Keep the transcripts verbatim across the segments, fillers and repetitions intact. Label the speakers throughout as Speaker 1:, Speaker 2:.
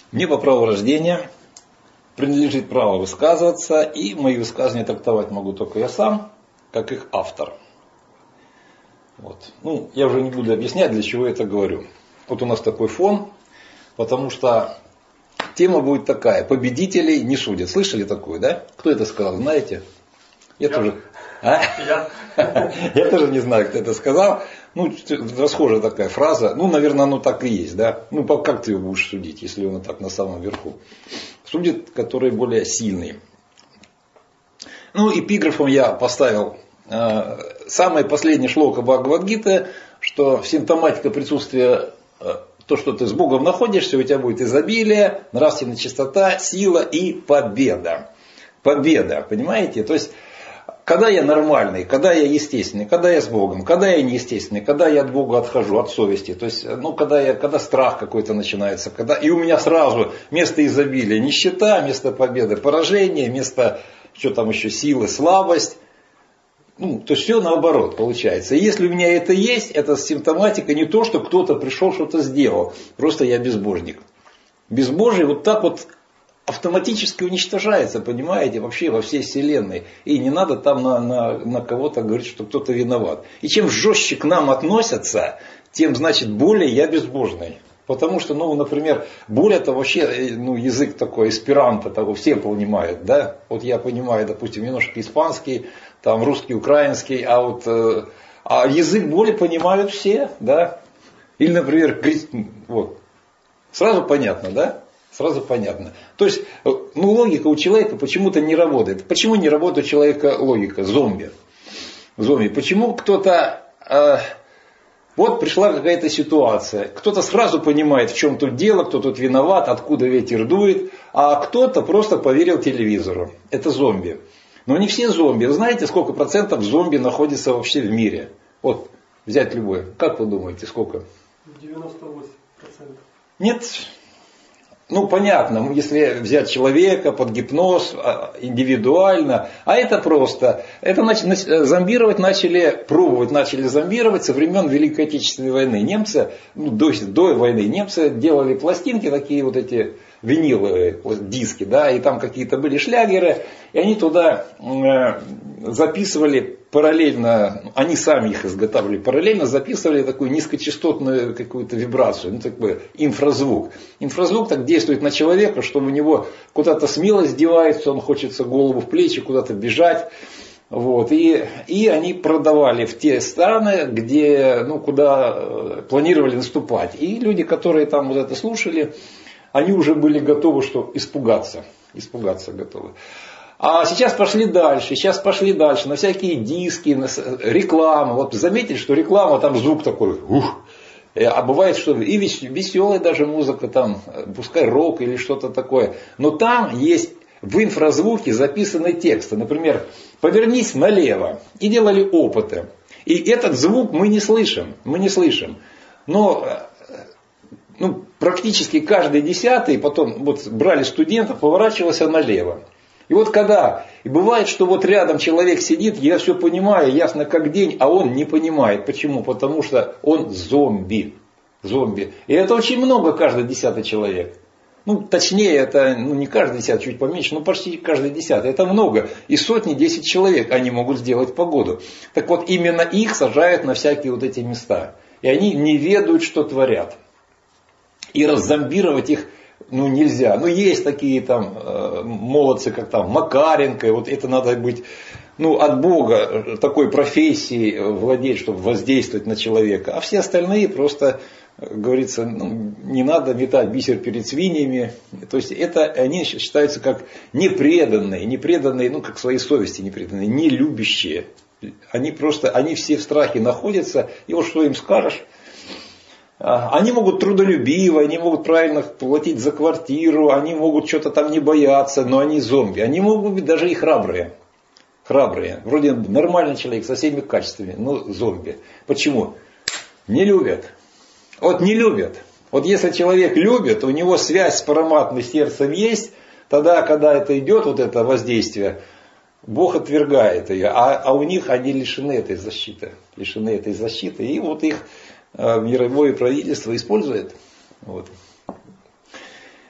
Speaker 1: Мне по праву рождения принадлежит право высказываться, и мои высказывания трактовать могу только я сам, как их автор. Вот. Ну, я уже не буду объяснять, для чего я это говорю. Вот у нас такой фон, потому что тема будет такая: победителей не судят. Слышали такое, да? Кто это сказал, знаете? Я, я. тоже. А? Я. Я тоже не знаю, кто это сказал. Ну, расхожая такая фраза. Ну, наверное, оно так и есть, да? Ну, как ты его будешь судить, если он так на самом верху? Судит, который более сильный. Ну, эпиграфом я поставил э, самое последнее шлока Бхагавад-гиты, что симптоматика присутствия, э, то, что ты с Богом находишься, у тебя будет изобилие, нравственная чистота, сила и победа. Победа, понимаете? То есть, когда я нормальный, когда я естественный, когда я с Богом, когда я неестественный, когда я от Бога отхожу, от совести, то есть, ну, когда, я, когда страх какой-то начинается, когда, и у меня сразу место изобилия нищета, место победы поражение, место, что там еще, силы, слабость, ну, то есть все наоборот получается. И если у меня это есть, это симптоматика не то, что кто-то пришел, что-то сделал, просто я безбожник. Безбожие вот так вот автоматически уничтожается, понимаете, вообще во всей вселенной. И не надо там на, на, на кого-то говорить, что кто-то виноват. И чем жестче к нам относятся, тем, значит, более я безбожный. Потому что, ну, например, более это вообще, ну, язык такой, эсперанто, того все понимают, да. Вот я понимаю, допустим, немножко испанский, там русский, украинский, а вот э, а язык более понимают все, да. Или, например, вот, сразу понятно, да. Сразу понятно. То есть, ну, логика у человека почему-то не работает. Почему не работает у человека логика? Зомби. Зомби. Почему кто-то... Э, вот пришла какая-то ситуация. Кто-то сразу понимает, в чем тут дело, кто тут виноват, откуда ветер дует. А кто-то просто поверил телевизору. Это зомби. Но не все зомби. Вы знаете, сколько процентов зомби находится вообще в мире? Вот, взять любой. Как вы думаете, сколько?
Speaker 2: девяносто восемь процентов.
Speaker 1: Нет. Ну, понятно, если взять человека под гипноз индивидуально, а это просто, это начали, зомбировать начали, пробовать начали зомбировать со времен Великой Отечественной войны. Немцы, ну, до, до войны, немцы делали пластинки, такие вот эти виниловые диски, да, и там какие-то были шлягеры, и они туда записывали параллельно, они сами их изготавливали, параллельно записывали такую низкочастотную какую-то вибрацию, ну такой инфразвук. Инфразвук так действует на человека, что у него куда-то смелость девается, он хочется голову в плечи, куда-то бежать. Вот, и, и они продавали в те страны, где, ну, куда планировали наступать. И люди, которые там вот это слушали, они уже были готовы, что испугаться. Испугаться готовы. А сейчас пошли дальше, сейчас пошли дальше, на всякие диски, на рекламу. Вот заметили, что реклама, там звук такой, ух. А бывает, что и веселая даже музыка, там, пускай рок или что-то такое. Но там есть в инфразвуке записаны тексты. Например, повернись налево. И делали опыты. И этот звук мы не слышим. Мы не слышим. Но ну, практически каждый десятый, потом вот брали студентов, поворачивался налево. И вот когда, и бывает, что вот рядом человек сидит, я все понимаю, ясно как день, а он не понимает. Почему? Потому что он зомби. Зомби. И это очень много, каждый десятый человек. Ну, точнее, это ну, не каждый десятый, чуть поменьше, но почти каждый десятый. Это много. И сотни, десять человек они могут сделать погоду. Так вот, именно их сажают на всякие вот эти места. И они не ведают, что творят. И раззомбировать их ну, нельзя. Ну, есть такие там э, молодцы, как там Макаренко. Вот это надо быть ну, от Бога такой профессией владеть, чтобы воздействовать на человека. А все остальные просто, говорится, ну, не надо метать бисер перед свиньями. То есть это они считаются как непреданные, непреданные, ну, как своей совести непреданные, не любящие. Они просто, они все в страхе находятся. И вот что им скажешь. Они могут трудолюбиво, они могут правильно платить за квартиру, они могут что-то там не бояться, но они зомби. Они могут быть даже и храбрые. Храбрые. Вроде нормальный человек со всеми качествами, но зомби. Почему? Не любят. Вот не любят. Вот если человек любит, у него связь с параматным сердцем есть, тогда, когда это идет, вот это воздействие, Бог отвергает ее. А, а у них они лишены этой защиты. Лишены этой защиты. И вот их мировое правительство использует. Вот.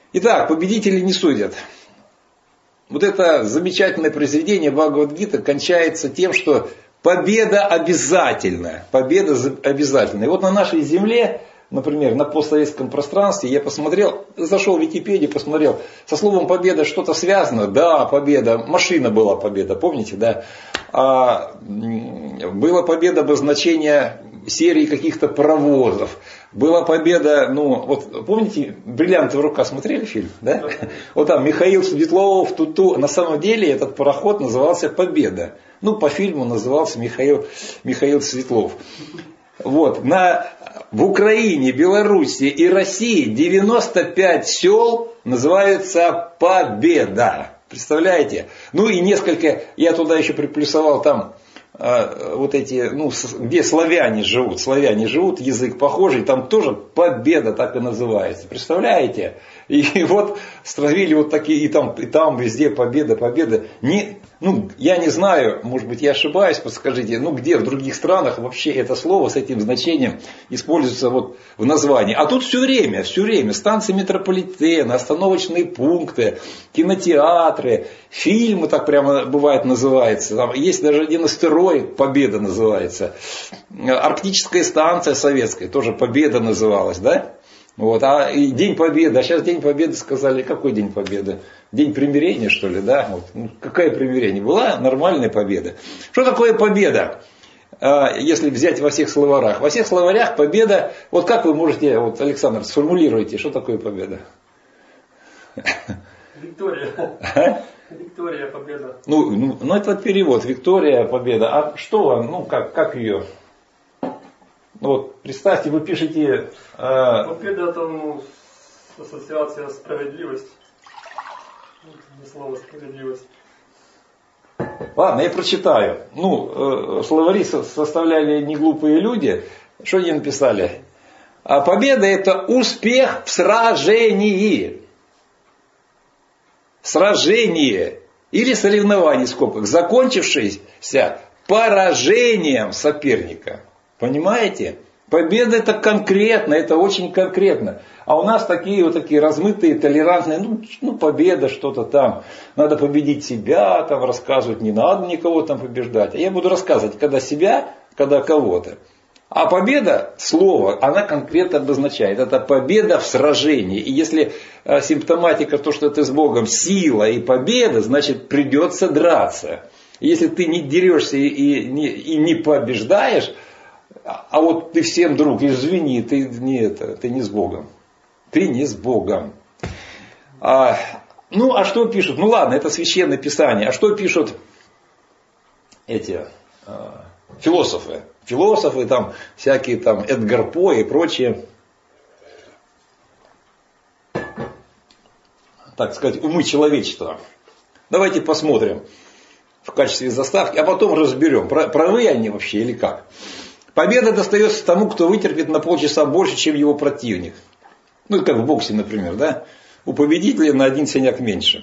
Speaker 1: Итак, победители не судят. Вот это замечательное произведение Бхагавад-гита кончается тем, что победа обязательна. Победа обязательна. И вот на нашей земле, например, на постсоветском пространстве, я посмотрел, зашел в Википедию, посмотрел, со словом победа что-то связано. Да, победа, машина была победа, помните, да? А, была победа обозначения серии каких-то паровозов. Была победа, ну, вот помните, «Бриллиантовая рука» смотрели фильм, да? Вот там Михаил Светлов, Туту. На самом деле этот пароход назывался «Победа». Ну, по фильму назывался Михаил, Михаил Светлов. Вот, на, в Украине, Белоруссии и России девяносто пять сел называются «Победа». Представляете? Ну и несколько, я туда еще приплюсовал там э, вот эти, ну, где славяне живут, славяне живут, язык похожий, там тоже «Победа» так и называется. Представляете? И, и вот стравили вот такие, и там, и там везде «Победа», «Победа». Не, ну, я не знаю, может быть, я ошибаюсь, подскажите, ну, где в других странах вообще это слово с этим значением используется вот в названии. А тут все время, все время, станции метрополитена, остановочные пункты, кинотеатры, фильмы так прямо бывает называется. Там есть даже один астероид, «Победа» называется. Арктическая станция советская, тоже «Победа» называлась, да? Вот, а и День Победы, а сейчас День Победы сказали, какой День Победы? День примирения, что ли, да? Вот. Ну, какая примирение? Была нормальная победа. Что такое победа? Если взять во всех словарях. Во всех словарях победа, вот как вы можете, вот, Александр, сформулируйте, что такое победа?
Speaker 2: Виктория.
Speaker 1: А?
Speaker 2: Виктория, победа.
Speaker 1: Ну, ну, ну, это перевод, Виктория, победа. А что, ну, как, как ее? Вот, представьте, вы пишете... Э...
Speaker 2: Победа это, ну, ассоциация справедливость. Не слово справедливость.
Speaker 1: Ладно, я прочитаю. Ну, э, словари составляли не глупые люди. Что они написали? А победа это успех в сражении. Сражение. Или соревнование, в скобках, закончившееся поражением соперника. Понимаете? Победа это конкретно, это очень конкретно. А у нас такие вот такие размытые, толерантные, ну, ну победа, что-то там. Надо победить себя, там рассказывать, не надо никого там побеждать. А я буду рассказывать, когда себя, когда кого-то. А победа, слово, она конкретно обозначает. Это победа в сражении. И если симптоматика, то, что ты с Богом, сила и победа, значит придется драться. И если ты не дерешься и не, и не побеждаешь, а вот ты всем друг, извини, ты не, это, ты не с Богом. Ты не с Богом. А, ну, а что пишут? Ну ладно, это священное писание. А что пишут эти а, философы? Философы, там, всякие там Эдгар По и прочие, так сказать, умы человечества. Давайте посмотрим в качестве заставки, а потом разберем, правы они вообще или как. Победа достается тому, кто вытерпит на полчаса больше, чем его противник. Ну, как в боксе, например, да? У победителя на один синяк меньше.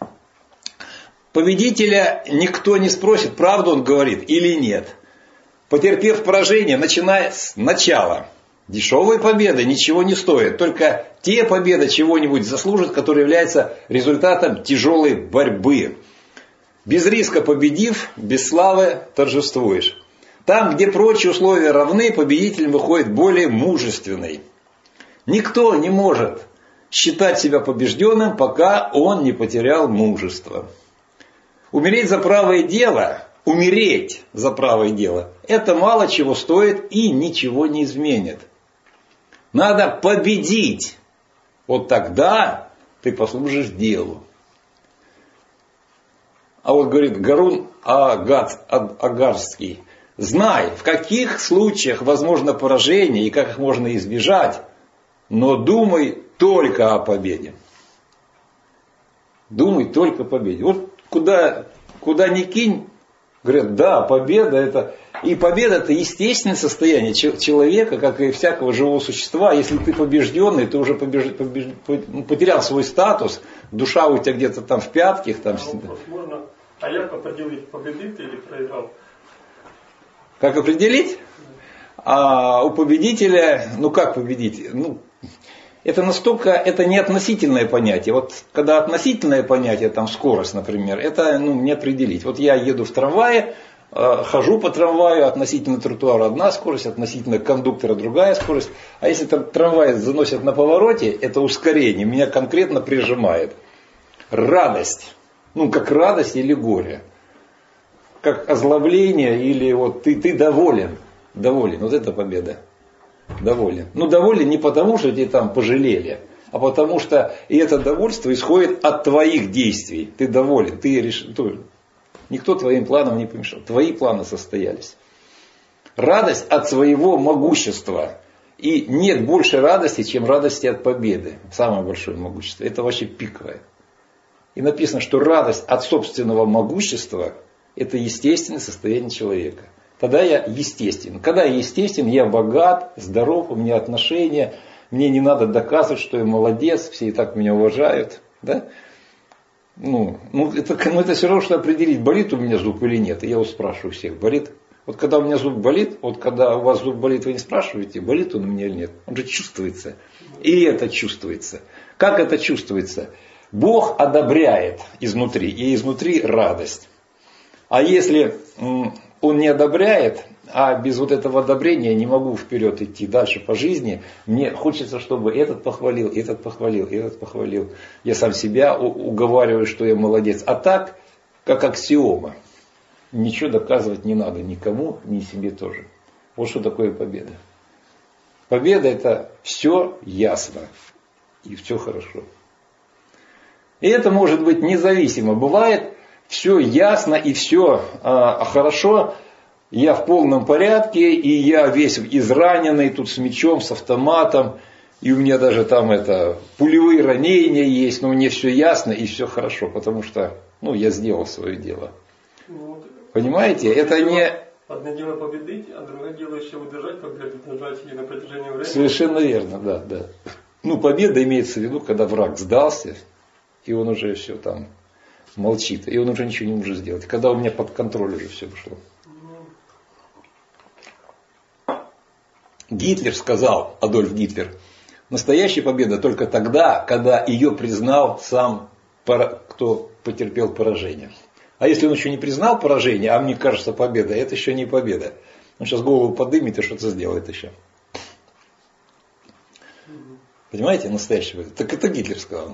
Speaker 1: Победителя никто не спросит, правду он говорит или нет. Потерпев поражение, начиная с начала. Дешевая победа ничего не стоит. Только те победы чего-нибудь заслужат, которые являются результатом тяжелой борьбы. Без риска победив, без славы торжествуешь. Там, где прочие условия равны, победитель выходит более мужественный. Никто не может считать себя побежденным, пока он не потерял мужество. Умереть за правое дело, умереть за правое дело, это мало чего стоит и ничего не изменит. Надо победить. Вот тогда ты послужишь делу. А вот говорит Гарун Агарский. Знай, в каких случаях возможно поражение и как их можно избежать, но думай только о победе. Думай только о победе. Вот куда, куда ни кинь, говорят, да, победа это... И победа это естественное состояние человека, как и всякого живого существа. Если ты побежденный, ты уже побеж... Побеж... потерял свой статус, душа у тебя где-то там в пятках. Там...
Speaker 2: Можно, а як определить, победил ты или проиграл?
Speaker 1: Как определить? А у победителя, ну как победить? Ну, это настолько, это не относительное понятие. Вот когда относительное понятие, там скорость, например, это ну, не определить. Вот я еду в трамвае, хожу по трамваю, относительно тротуара одна скорость, относительно кондуктора другая скорость. А если там трамвай заносят на повороте, это ускорение, меня конкретно прижимает. Радость. Ну, как радость или горе. Как озлобление или вот ты, ты доволен. Доволен. Вот это победа. Доволен. Ну, доволен не потому, что тебе там пожалели, а потому что и это довольство исходит от твоих действий. Ты доволен. Ты решил. Никто твоим планам не помешал. Твои планы состоялись. Радость от своего могущества. И нет больше радости, чем радости от победы. Самое большое могущество. Это вообще пиковое. И написано, что радость от собственного могущества – это естественное состояние человека. Тогда я естествен. Когда я естествен, я богат, здоров, у меня отношения. Мне не надо доказывать, что я молодец, все и так меня уважают. Да? Ну, ну, это, ну, это все равно, что определить, болит у меня зуб или нет. И я вот спрашиваю всех, болит? Вот когда у меня зуб болит, вот когда у вас зуб болит, вы не спрашиваете, болит он у меня или нет. Он же чувствуется. И это чувствуется. Как это чувствуется? Бог одобряет изнутри, и изнутри радость. А если Он не одобряет, а без вот этого одобрения я не могу вперед идти дальше по жизни, мне хочется, чтобы этот похвалил, этот похвалил, этот похвалил. Я сам себя уговариваю, что я молодец. А так, как аксиома. Ничего доказывать не надо никому, ни себе тоже. Вот что такое победа. Победа – это все ясно и все хорошо. И это может быть независимо. Бывает все ясно и все а, хорошо. Я в полном порядке, и я весь израненный, тут с мечом, с автоматом. И у меня даже там это, пулевые ранения есть, но мне все ясно и все хорошо, потому что ну, я сделал свое дело.
Speaker 2: Вот.
Speaker 1: Понимаете, это
Speaker 2: дело,
Speaker 1: не...
Speaker 2: Одно дело победить, а другое дело еще удержать победу, держать ее на протяжении времени.
Speaker 1: Совершенно верно, да, да. Ну, победа имеется в виду, когда враг сдался, и он уже все там молчит, и он уже ничего не может сделать. Когда у меня под контроль уже все пошло. Гитлер сказал, Адольф Гитлер, настоящая победа только тогда, когда ее признал сам, кто потерпел поражение. А если он еще не признал поражение, а мне кажется победа, это еще не победа. Он сейчас голову подымет и что-то сделает еще. Понимаете, настоящая победа. Так это Гитлер сказал.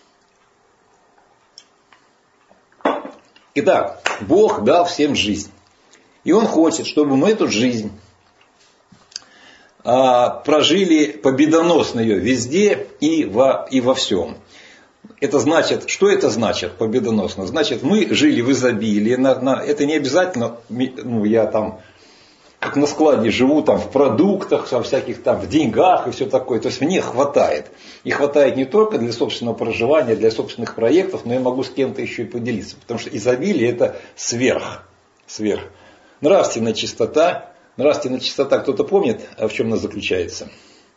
Speaker 1: Итак, Бог дал всем жизнь. И Он хочет, чтобы мы эту жизнь прожили победоносно ее везде и во, и во всем. Это значит, что это значит победоносно? Значит, мы жили в изобилии. На, на, это не обязательно, ну, я там, как на складе живу, там, в продуктах, во всяких там, в деньгах и все такое. То есть мне хватает. И хватает не только для собственного проживания, для собственных проектов, но я могу с кем-то еще и поделиться. Потому что изобилие это сверх. Сверх. Нравственная чистота. Нравственная чистота, кто-то помнит, в чем она заключается?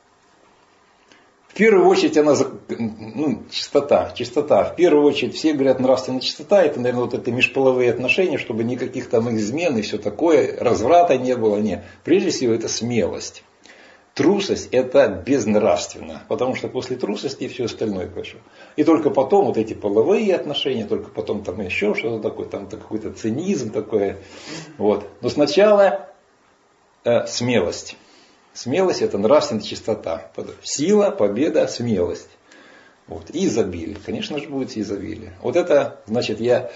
Speaker 1: В первую очередь она, ну, чистота, чистота. В первую очередь все говорят нравственная чистота, это, наверное, вот это межполовые отношения, чтобы никаких там измен и все такое, разврата не было, нет. Прежде всего это смелость. Трусость это безнравственно, потому что после трусости все остальное пошло. И только потом вот эти половые отношения, только потом там еще что-то такое, там какой-то цинизм такой. Вот. Но сначала э, смелость. Смелость это нравственная чистота. Сила, победа, смелость. Вот. И изобилие. Конечно же будет изобилие. Вот это, значит, я...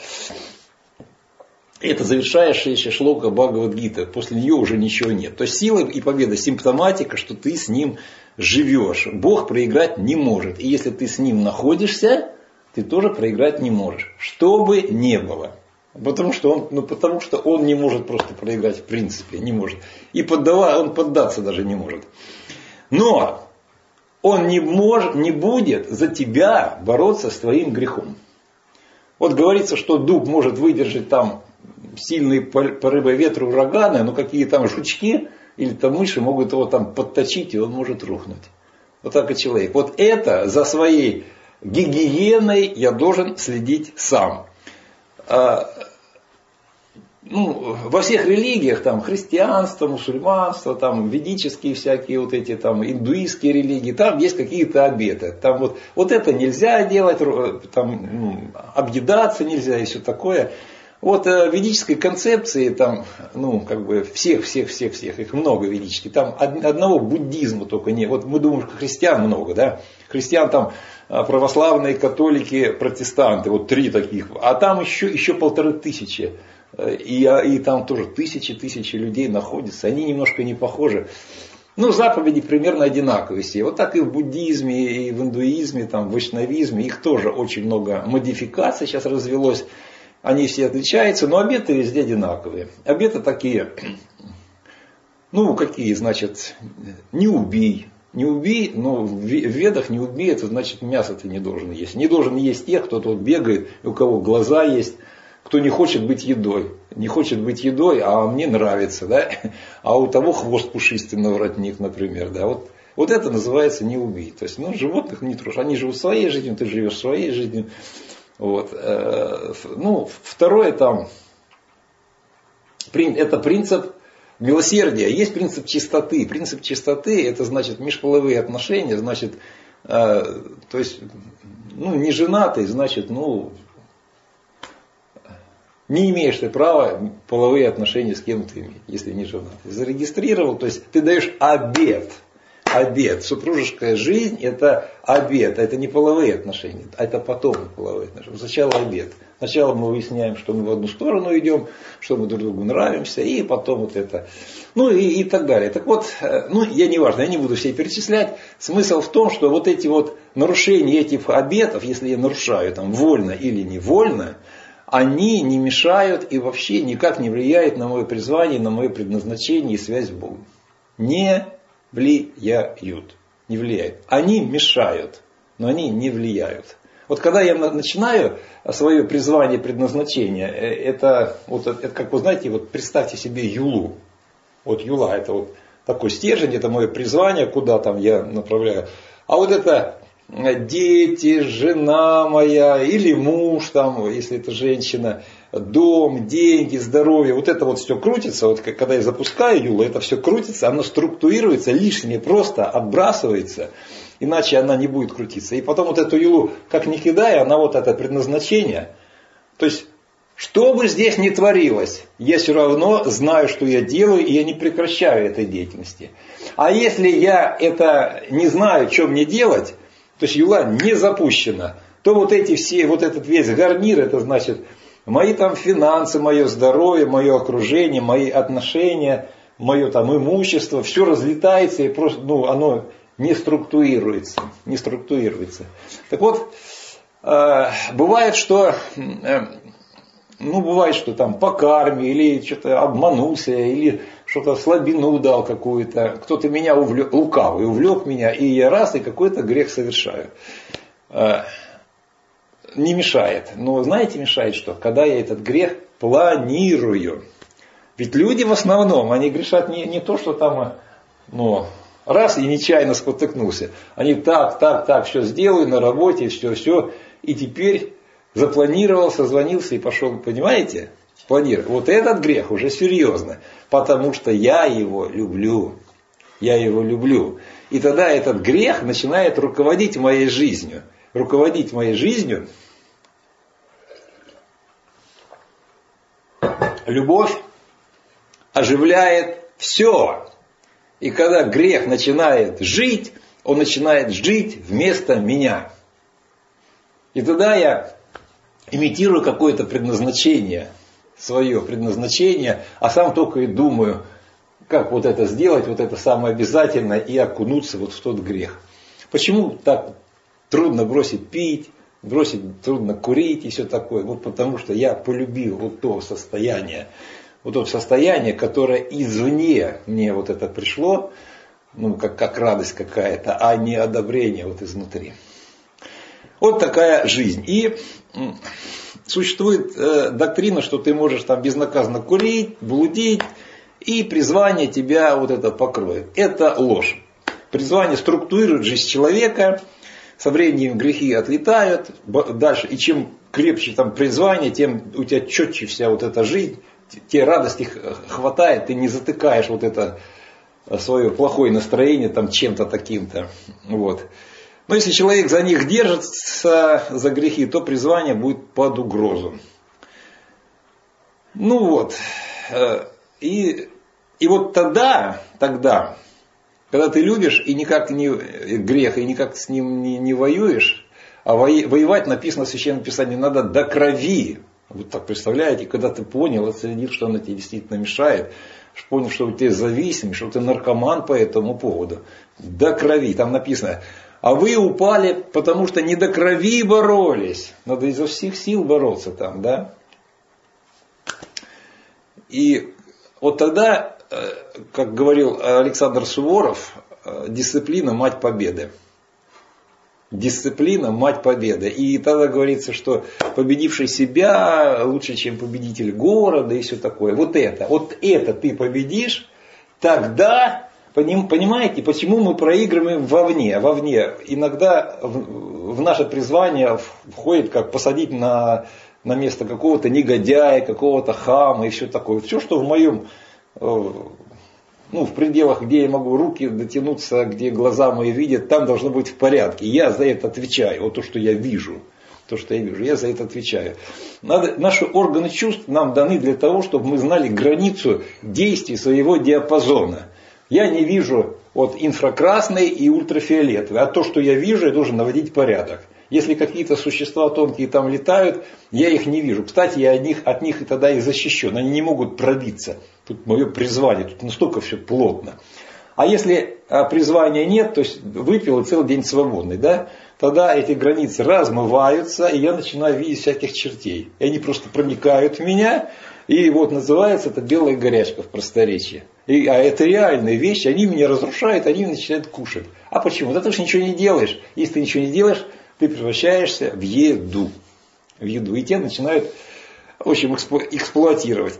Speaker 1: Это завершающая шлока Бхагавад-гиты. После нее уже ничего нет. То есть сила и победа симптоматика, что ты с ним живешь. Бог проиграть не может. И если ты с ним находишься, ты тоже проиграть не можешь. Что бы ни было. Потому что он, ну, потому что он не может просто проиграть в принципе. Не может. И поддава, он поддаться даже не может. Но он не, может, не будет за тебя бороться с твоим грехом. Вот говорится, что дуб может выдержать там сильные порывы ветра, ураганы, но какие там жучки или там мыши могут его там подточить, и он может рухнуть. Вот так и человек. Вот это за своей гигиеной я должен следить сам. ну, во всех религиях, там, христианство, мусульманство, там, ведические всякие вот эти, там, индуистские религии, там есть какие-то обеты. Там вот, вот это нельзя делать, там, ну, объедаться нельзя и все такое. Вот в ведической концепции, там, ну, как бы, всех, всех, всех, всех, их много ведических, там одного буддизма только нет. Вот мы думаем, что христиан много, да? Христиан там православные, католики, протестанты, вот три таких, а там еще, еще полторы тысячи. И, и там тоже тысячи, тысячи людей находятся, они немножко не похожи. Ну, заповеди примерно одинаковые все. Вот так и в буддизме, и в индуизме, там, в вайшнавизме, их тоже очень много модификаций сейчас развелось. Они все отличаются, но обеты везде одинаковые. Обеты такие, ну, какие, значит, не убей. Не убей, но в ведах не убей, это значит мясо ты не должен есть. Не должен есть тех, кто тут бегает, у кого глаза есть, кто не хочет быть едой. Не хочет быть едой, а мне нравится, да? А у того хвост пушистый на воротник, например, да? Вот, вот это называется не убей. То есть, ну, животных не трожь. Они живут своей жизнью, ты живешь своей жизнью. Вот. Ну, второе там, это принцип милосердия. Есть принцип чистоты. Принцип чистоты, это значит межполовые отношения, значит, то есть, ну, не женатый, значит, ну, не имеешь ты права половые отношения с кем-то иметь, если не женат. Зарегистрировал, то есть ты даешь обет. Обет. Супружеская жизнь это обет. Это не половые отношения, а это потом половые отношения. Сначала обет. Сначала мы выясняем, что мы в одну сторону идем, что мы друг другу нравимся, и потом вот это. Ну и, и так далее. Так вот, ну я не важно, я не буду все перечислять. Смысл в том, что вот эти вот нарушения этих обетов, если я нарушаю там вольно или невольно, они не мешают и вообще никак не влияют на мое призвание, на мое предназначение и связь с Богом. Не влияют. Не влияют. Они мешают, но они не влияют. Вот когда я начинаю свое призвание, предназначение, это, вот, это как вы знаете, вот представьте себе юлу. Вот юла, это вот такой стержень, это мое призвание, куда там я направляю. А вот это дети, жена моя или муж, там, если это женщина, дом, деньги, здоровье, вот это вот все крутится, вот когда я запускаю юлу, это все крутится, оно структурируется, лишнее просто отбрасывается, иначе она не будет крутиться. И потом вот эту юлу, как ни кидая, она вот это предназначение, то есть, что бы здесь ни творилось, я все равно знаю, что я делаю, и я не прекращаю этой деятельности. А если я это не знаю, что мне делать, то есть юла не запущена, то вот эти все, вот этот весь гарнир, это значит мои там финансы, мое здоровье, мое окружение, мои отношения, мое там имущество, все разлетается и просто, ну, оно не структурируется, не структурируется. Так вот, э, бывает, что, э, ну, бывает, что там по карме, или что-то обманулся, или что-то слабину дал какую-то, кто-то меня увлек, лукавый увлек меня, и я раз, и какой-то грех совершаю. Э, не мешает. Но знаете, мешает что? Когда я этот грех планирую. Ведь люди в основном, они грешат не, не то, что там, ну, раз и нечаянно спотыкнулся. Они так, так, так, все сделаю на работе, все, все. И теперь запланировал, созвонился и пошел. Понимаете? Планировал. Вот этот грех уже серьезно. Потому что я его люблю. Я его люблю. И тогда этот грех начинает руководить моей жизнью. Руководить моей жизнью. Любовь оживляет все. И когда грех начинает жить, он начинает жить вместо меня. И тогда я имитирую какое-то предназначение, свое предназначение, а сам только и думаю, как вот это сделать, вот это самое обязательное, и окунуться вот в тот грех. Почему так трудно бросить пить, бросить трудно курить и все такое? Вот потому что я полюбил вот то состояние, вот то состояние, которое извне мне вот это пришло, ну как, как радость какая-то, а не одобрение вот изнутри. Вот такая жизнь. И существует э, доктрина, что ты можешь там безнаказанно курить, блудить, и призвание тебя вот это покроет. Это ложь. Призвание структурирует жизнь человека, со временем грехи отлетают дальше, и чем крепче там призвание, тем у тебя четче вся вот эта жизнь, тебе радости хватает, ты не затыкаешь вот это свое плохое настроение там чем-то таким-то. Вот. Но если человек за них держится, за грехи, то призвание будет под угрозу. Ну вот. И, и вот тогда, тогда, когда ты любишь и никак не грех, и никак с ним не, не воюешь, а воевать, написано в Священном Писании, надо до крови. Вот так представляете, когда ты понял, оценил, что оно тебе действительно мешает, понял, что ты зависим, что ты наркоман по этому поводу. До крови. Там написано, а вы упали, потому что не до крови боролись. Надо изо всех сил бороться там, да? И вот тогда, как говорил Александр Суворов, дисциплина – мать победы. Дисциплина – мать победы. И тогда говорится, что победивший себя лучше, чем победитель города и все такое. Вот это, вот это ты победишь, тогда, понимаете, почему мы проигрываем вовне. Вовне иногда в наше призвание входит, как посадить на, на место какого-то негодяя, какого-то хама и все такое. Все, что в моем... Ну, в пределах, где я могу руки дотянуться, где глаза мои видят, там должно быть в порядке. Я за это отвечаю. Вот то, что я вижу. То, что я вижу, я за это отвечаю. Надо, наши органы чувств нам даны для того, чтобы мы знали границу действий своего диапазона. Я не вижу вот, инфракрасный и ультрафиолетовый. А то, что я вижу, я должен наводить порядок. Если какие-то существа тонкие там летают, я их не вижу. Кстати, я от них, от них и тогда и защищен. Они не могут пробиться. Тут мое призвание, тут настолько все плотно. А если а, призвания нет, то есть выпил и целый день свободный, да, тогда эти границы размываются, и я начинаю видеть всяких чертей. И они просто проникают в меня, и вот называется это белая горячка в просторечии. И, а это реальные вещи, они меня разрушают, они начинают кушать. А почему? Да ты же ничего не делаешь. Если ты ничего не делаешь, ты превращаешься в еду. В еду. И тебя начинают, в общем, эксплуатировать.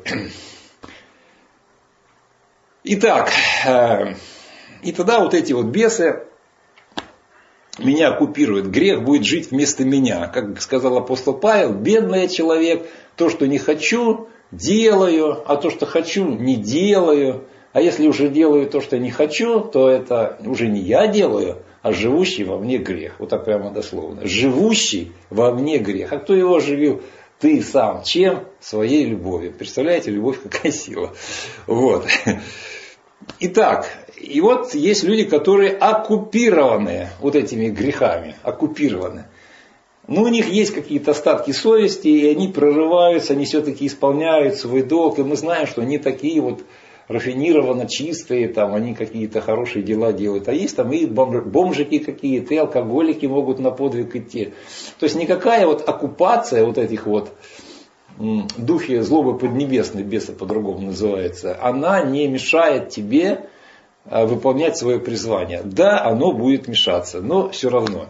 Speaker 1: Итак, и тогда вот эти вот бесы меня оккупируют. Грех будет жить вместо меня. Как сказал апостол Павел, бедный я человек, то, что не хочу, делаю, а то, что хочу, не делаю. А если уже делаю то, что не хочу, то это уже не я делаю, а живущий во мне грех. Вот так прямо дословно. Живущий во мне грех. А кто его оживил? Ты сам. Чем? Своей любовью. Представляете, любовь какая сила. Вот. Итак, и вот есть люди, которые оккупированы вот этими грехами. Оккупированы. Но у них есть какие-то остатки совести, и они прорываются, они все-таки исполняют свой долг. И мы знаем, что они такие вот рафинированно чистые, там, они какие-то хорошие дела делают. А есть там и бомжики какие-то, и алкоголики могут на подвиг идти. То есть никакая вот оккупация вот этих вот духи злобы поднебесной, бесы по-другому называется, она не мешает тебе выполнять свое призвание. Да, оно будет мешаться, но все равно.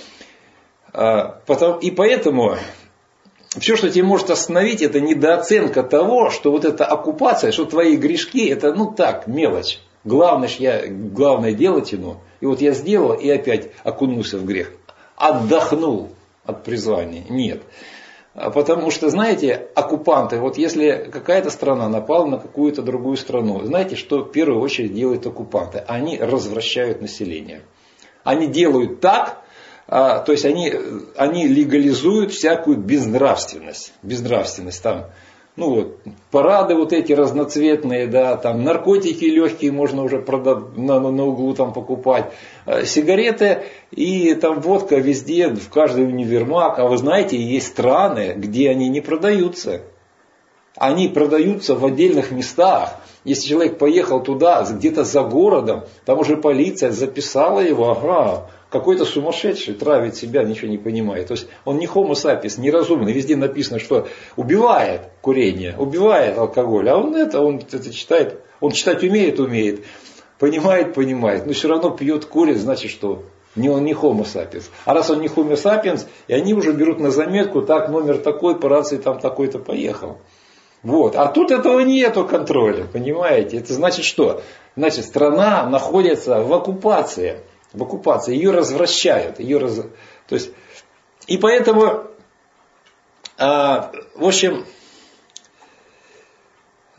Speaker 1: И поэтому все, что тебя может остановить, это недооценка того, что вот эта оккупация, что твои грешки, это ну так, мелочь. Главное, я главное дело тяну. И вот я сделал и опять окунулся в грех. Отдохнул от призвания. Нет. Потому что, знаете, оккупанты, вот если какая-то страна напала на какую-то другую страну, знаете, что в первую очередь делают оккупанты? Они развращают население. Они делают так, то есть они, они легализуют всякую безнравственность. Безнравственность там. Ну вот, парады вот эти разноцветные, да, там наркотики легкие можно уже продать, на, на углу там покупать, сигареты и там водка везде, в каждый универмаг. А вы знаете, есть страны, где они не продаются. Они продаются в отдельных местах. Если человек поехал туда, где-то за городом, там уже полиция записала его, ага, какой-то сумасшедший травит себя, ничего не понимает. То есть он не homo sapiens, неразумный. Везде написано, что убивает курение, убивает алкоголь. А он это, он это читает, он читать умеет, умеет. Понимает, понимает. Но все равно пьет, курит, значит что? Не, он не homo sapiens. А раз он не homo sapiens, и они уже берут на заметку, так, номер такой, по рации там такой-то поехал. Вот. А тут этого нету контроля, понимаете? Это значит что? Значит, страна находится в оккупации. В оккупации. Ее развращают. Ее раз... То есть, и поэтому, а, в общем,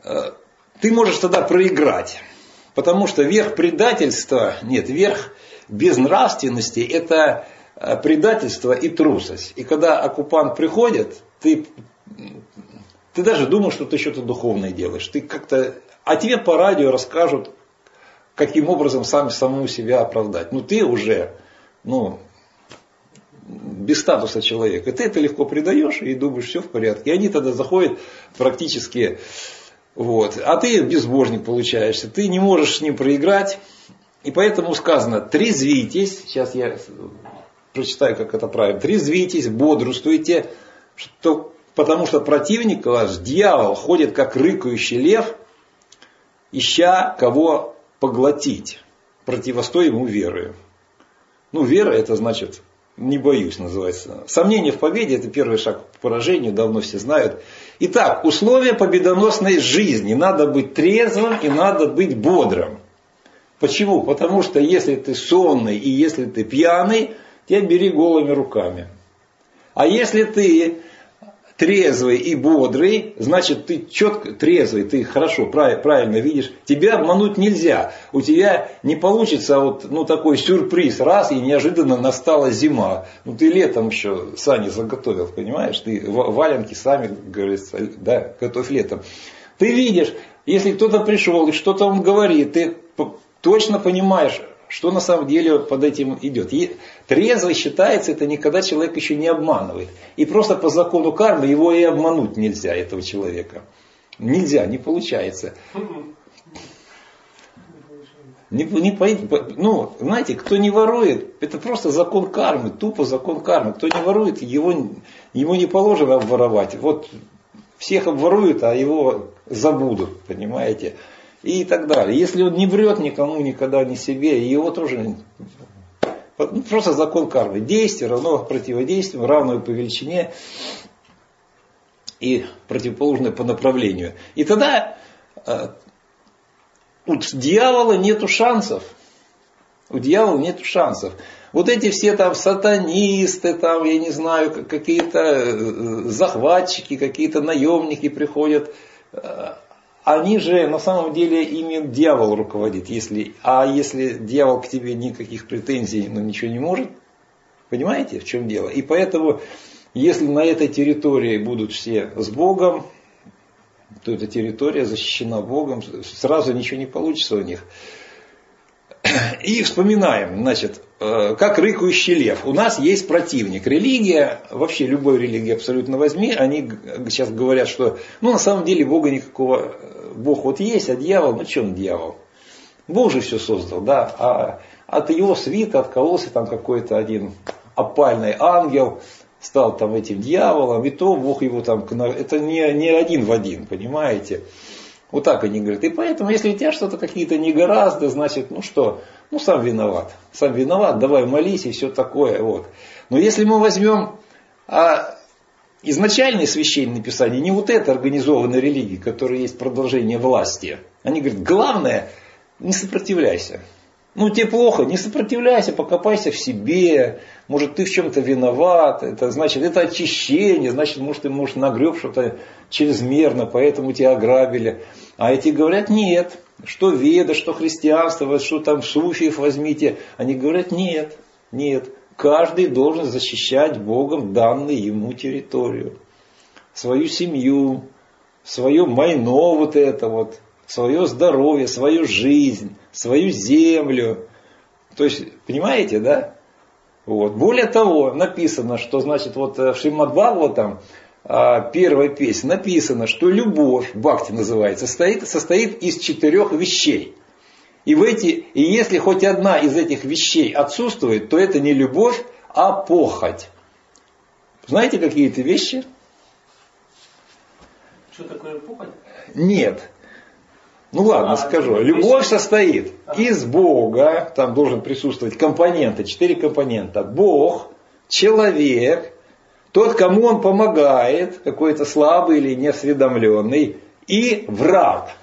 Speaker 1: ты можешь тогда проиграть. Потому что верх предательства, нет, верх безнравственности – это предательство и трусость. И когда оккупант приходит, ты, ты даже думаешь, что ты что-то духовное делаешь. Ты как-то, а тебе по радио расскажут, каким образом сам самому себя оправдать. Ну ты уже, ну, без статуса человека. И ты это легко предаешь и думаешь, все в порядке. И они тогда заходят практически, вот. А ты безбожник получаешься. Ты не можешь с ним проиграть. И поэтому сказано, трезвитесь. Сейчас я прочитаю, как это правильно. Трезвитесь, бодрствуйте. Что, потому что противник ваш, дьявол, ходит как рыкающий лев, ища кого поглотить. Противостой ему верою. Ну, вера это значит... Не боюсь, называется. Сомнение в победе – это первый шаг к поражению, давно все знают. Итак, условия победоносной жизни. Надо быть трезвым и надо быть бодрым. Почему? Потому что если ты сонный и если ты пьяный, тебя бери голыми руками. А если ты трезвый и бодрый, значит ты четко трезвый, ты хорошо, правильно видишь, тебя обмануть нельзя. У тебя не получится вот, ну, такой сюрприз, раз и неожиданно настала зима. Ну ты летом еще сани заготовил, понимаешь? Ты валенки сами, говорится, да, готовь летом. Ты видишь, если кто-то пришел и что-то он говорит, ты точно понимаешь, что на самом деле под этим идет. И трезвый считается, это никогда человек еще не обманывает. И просто по закону кармы его и обмануть нельзя, этого человека. Нельзя, не получается. Не, не, ну, знаете, кто не ворует, это просто закон кармы, тупо закон кармы. Кто не ворует, его, ему не положено обворовать. Вот всех обворуют, а его забудут, понимаете. И так далее. Если он не врет никому, никогда не себе, его тоже... Просто закон кармы. Действие равно противодействию, равное по величине и противоположное по направлению. И тогда э, у дьявола нету шансов. У дьявола нету шансов. Вот эти все там сатанисты, там, я не знаю, какие-то захватчики, какие-то наемники приходят... Э, Они же на самом деле ими дьявол руководит. Если, а если дьявол к тебе никаких претензий, ну, ничего не может, понимаете, в чем дело? И поэтому, если на этой территории будут все с Богом, то эта территория защищена Богом, сразу ничего не получится у них. И вспоминаем, значит, как рыкающий лев. У нас есть противник. Религия, вообще любой религии абсолютно возьми, они сейчас говорят, что ну, на самом деле Бога никакого, Бог вот есть, а дьявол, ну что он дьявол? Бог же все создал, да, а от его свита откололся там какой-то один опальный ангел, стал там этим дьяволом, и то Бог его там, это не, не один в один, понимаете? Вот так они говорят. И поэтому, если у тебя что-то какие-то негоразды, значит, ну что, ну сам виноват. Сам виноват, давай молись и все такое. Вот. Но если мы возьмем а, изначальное священное писание, не вот это организованной религии, которая есть продолжение власти. Они говорят, главное, не сопротивляйся. Ну тебе плохо, не сопротивляйся, покопайся в себе. Может ты в чем-то виноват. Это значит, это очищение. Значит, может ты, может, нагреб что-то чрезмерно, поэтому тебя ограбили. А эти говорят, нет. Что веда, что христианство, что там суфиев возьмите. Они говорят, нет, нет. Каждый должен защищать Богом данную ему территорию. Свою семью, свое майно вот это вот. Свое здоровье, свою жизнь, свою землю. То есть, понимаете, да? Вот. Более того, написано, что значит вот в Шримад Бхагаватам первая песня написано, что любовь, бхакти называется, состоит, состоит из четырех вещей. И, в эти, и если хоть одна из этих вещей отсутствует, то это не любовь, а похоть. Знаете, какие это вещи?
Speaker 2: Что такое похоть?
Speaker 1: Нет. Ну ладно,
Speaker 2: а,
Speaker 1: скажу. Любовь состоит из Бога, там должен присутствовать компоненты, четыре компонента. Бог, человек, тот, кому он помогает, какой-то слабый или неосведомленный, и враг.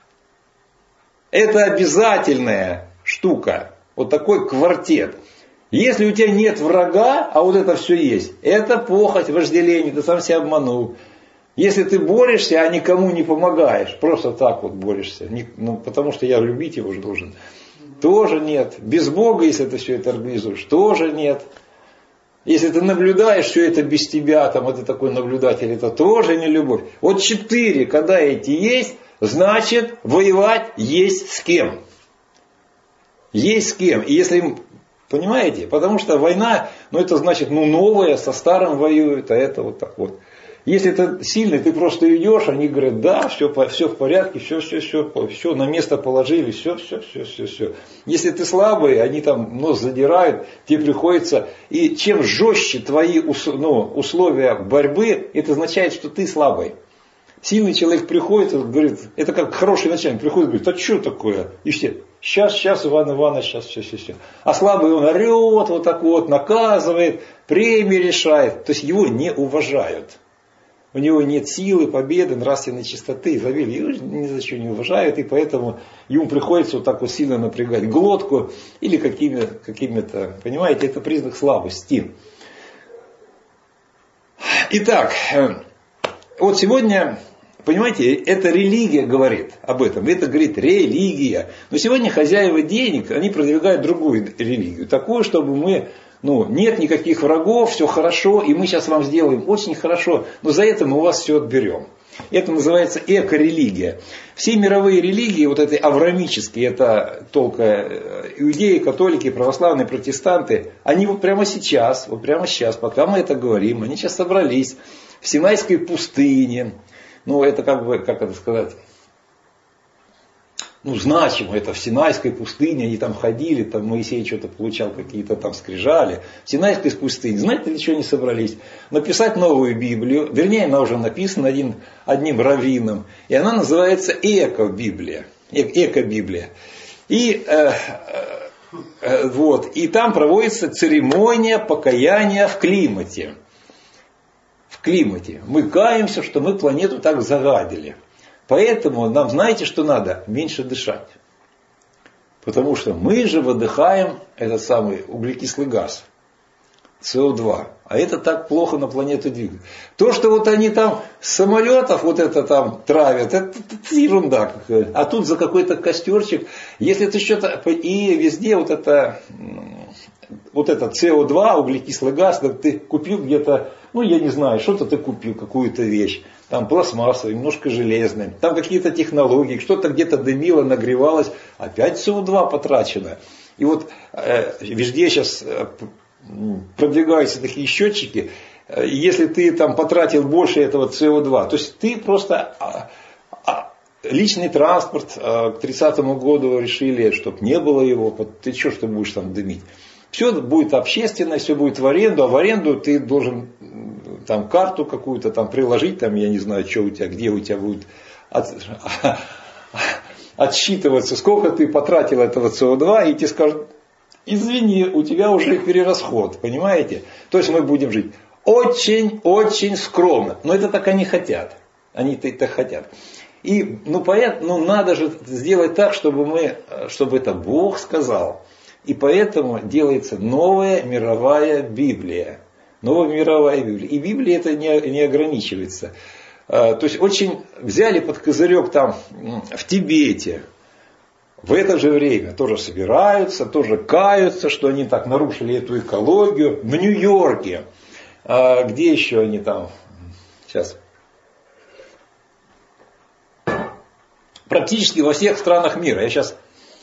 Speaker 1: Это обязательная штука, вот такой квартет. Если у тебя нет врага, а вот это все есть, это похоть, вожделение, ты сам себя обманул. Если ты борешься, а никому не помогаешь, просто так вот борешься, не, ну, потому что я любить его же должен, тоже нет. Без Бога, если ты все это организуешь, тоже нет. Если ты наблюдаешь все это без тебя, там, вот ты такой наблюдатель, это тоже не любовь. Вот четыре, когда эти есть, значит, воевать есть с кем. Есть с кем. И если, понимаете, потому что война, ну это значит, ну новое, со старым воюют, а это вот так вот. Если ты сильный, ты просто идешь, они говорят, да, все, все в порядке, все, все, все, все на место положили, все, все, все, все, все. Если ты слабый, они там нос задирают, тебе приходится, и чем жестче твои ну, условия борьбы, это означает, что ты слабый. Сильный человек приходит и говорит, это как хороший начальник, приходит и говорит, а что такое? И все, сейчас, сейчас, Иван Иванович, сейчас, сейчас, сейчас, сейчас. А слабый он орет, вот так вот, наказывает, премии решает. То есть его не уважают. У него нет силы, победы, нравственной чистоты. Изавель его ни за что не уважают, и поэтому ему приходится вот так вот сильно напрягать глотку или какими, какими-то, понимаете, это признак слабости. Итак, вот сегодня, понимаете, это религия говорит об этом, это говорит религия. Но сегодня хозяева денег, они продвигают другую религию, такую, чтобы мы... Ну, нет никаких врагов, все хорошо, и мы сейчас вам сделаем очень хорошо, но за это мы у вас все отберем. Это называется эко-религия. Все мировые религии, вот эти авраамические, это только иудеи, католики, православные, протестанты, они вот прямо сейчас, вот прямо сейчас, пока мы это говорим, они сейчас собрались в Синайской пустыне. Ну, это как бы, как это сказать... Ну, значимо, это в Синайской пустыне, они там ходили, там Моисей что-то получал, какие-то там скрижали. В Синайской пустыне, знаете, для чего они собрались? Написать новую Библию, вернее, она уже написана один, одним раввином, и она называется Эко-Библия. Эко-Библия. И, э, э, вот, и там проводится церемония покаяния в климате. В климате. Мы каемся, что мы планету так загадили. Поэтому нам, знаете, что надо? Меньше дышать. Потому что мы же выдыхаем этот самый углекислый газ, С О два. А это так плохо на планету двигает. То, что вот они там с самолетов вот это там травят, это, это ерунда. А тут за какой-то костерчик, если ты что-то... И везде вот это... Вот это С О два, углекислый газ, ты купил где-то, ну я не знаю, что-то ты купил, какую-то вещь, там пластмассовый, немножко железный, там какие-то технологии, что-то где-то дымило, нагревалось, опять С О два потрачено. И вот э, везде сейчас э, продвигаются такие счетчики, э, если ты там потратил больше этого С О два, то есть ты просто... Э, э, личный транспорт э, к тридцатому году решили, чтобы не было его, ты что, что будешь там дымить? Все будет общественное, все будет в аренду, а в аренду ты должен там карту какую-то там приложить, там я не знаю, что у тебя, где у тебя будет от, отсчитываться, сколько ты потратил этого С О два, и тебе скажут, извини, у тебя уже перерасход, понимаете? То есть мы будем жить очень-очень скромно, но это так они хотят, они-то это хотят. И ну, понятно, ну надо же сделать так, чтобы мы, чтобы это Бог сказал. И поэтому делается новая мировая Библия. Новая мировая Библия. И Библия это не, не ограничивается. То есть очень взяли под козырек там в Тибете. В это же время тоже собираются, тоже каются, что они так нарушили эту экологию. В Нью-Йорке. Где еще они там? Сейчас. Практически во всех странах мира. Я сейчас...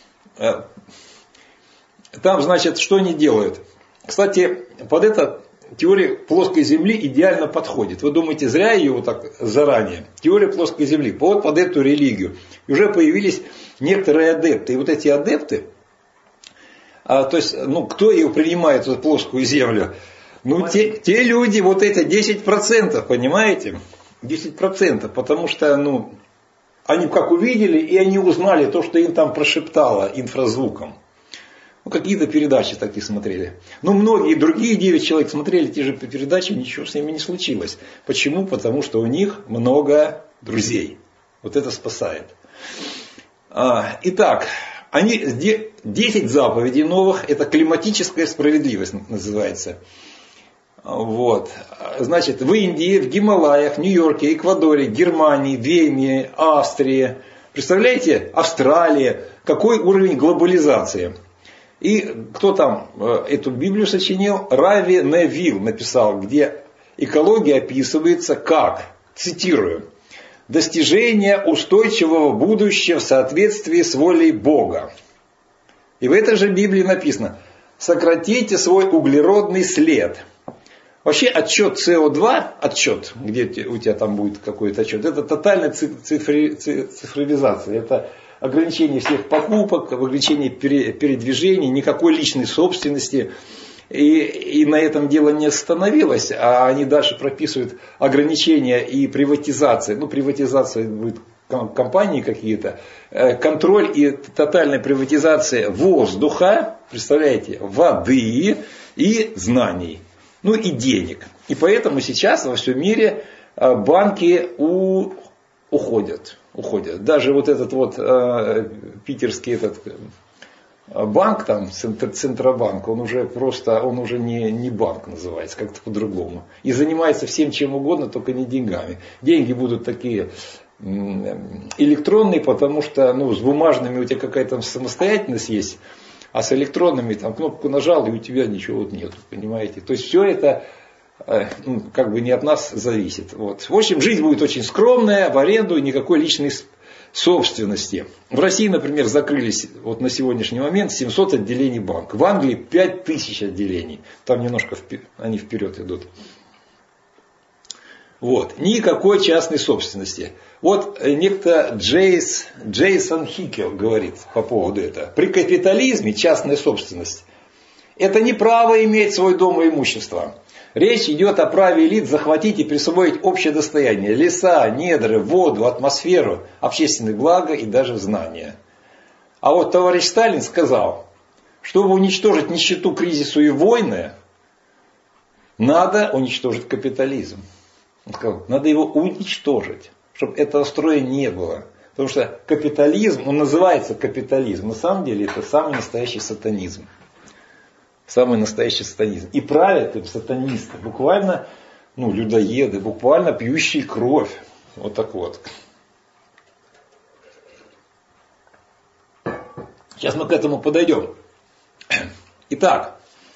Speaker 1: Там, значит, что они делают? Кстати, под это теория плоской Земли идеально подходит. Вы думаете, зря ее вот так заранее? Теория плоской Земли вот под эту религию. И уже появились некоторые адепты. И вот эти адепты, а, то есть, ну, кто ее принимает, эту плоскую Землю? Ну, те, те люди, вот эти десять процентов, понимаете? десять процентов, потому что, ну, они как увидели, и они узнали то, что им там прошептало инфразвуком. Ну, какие-то передачи такие смотрели. Но многие другие девять человек смотрели те же передачи, ничего с ними не случилось. Почему? Потому что у них много друзей. Вот это спасает. Итак, они, десять заповедей новых, это климатическая справедливость называется. Вот. Значит, в Индии, в Гималаях, Нью-Йорке, Эквадоре, Германии, Вене, Австрии. Представляете, Австралия. Какой уровень глобализации? И кто там эту Библию сочинил? Рави Невилл написал, где экология описывается как, цитирую, достижение устойчивого будущего в соответствии с волей Бога. И в этой же Библии написано, сократите свой углеродный след. Вообще отчет Си О два, отчет, где у тебя там будет какой-то отчет, это тотальная цифри, цифровизация. Это ограничение всех покупок, ограничение передвижений, никакой личной собственности. И, и на этом дело не остановилось, а они дальше прописывают ограничения и приватизация. Ну, приватизация будет компании какие-то. Контроль и тотальная приватизация воздуха, представляете, воды и знаний. Ну и денег. И поэтому сейчас во всем мире банки у, уходят, уходят. Даже вот этот вот э, питерский этот банк, там, Центробанк, он уже просто, он уже не, не банк называется, как-то по-другому. И занимается всем чем угодно, только не деньгами. Деньги будут такие электронные, потому что ну, с бумажными у тебя какая-то самостоятельность есть. А с электронными там кнопку нажал, и у тебя ничего вот нет, понимаете. То есть все это ну, как бы не от нас зависит. Вот. В общем, жизнь будет очень скромная, в аренду, никакой личной собственности. В России, например, закрылись вот на сегодняшний момент семьсот отделений банка. В Англии пять тысяч отделений. Там немножко вперед, они вперед идут. Вот. Никакой частной собственности. Вот некто Джейс, Джейсон Хикел говорит по поводу этого. При капитализме частная собственность – это не право иметь свой дом и имущество. Речь идет о праве элит захватить и присвоить общее достояние. Леса, недры, воду, атмосферу, общественные блага и даже знания. А вот товарищ Сталин сказал, чтобы уничтожить нищету, кризису и войны, надо уничтожить капитализм. Он сказал, надо его уничтожить, чтобы этого строя не было. Потому что капитализм, он называется капитализм, на самом деле это самый настоящий сатанизм. Самый настоящий сатанизм. И правят им сатанисты, буквально ну, людоеды, буквально пьющие кровь. Вот так вот. Сейчас мы к этому подойдем. Итак.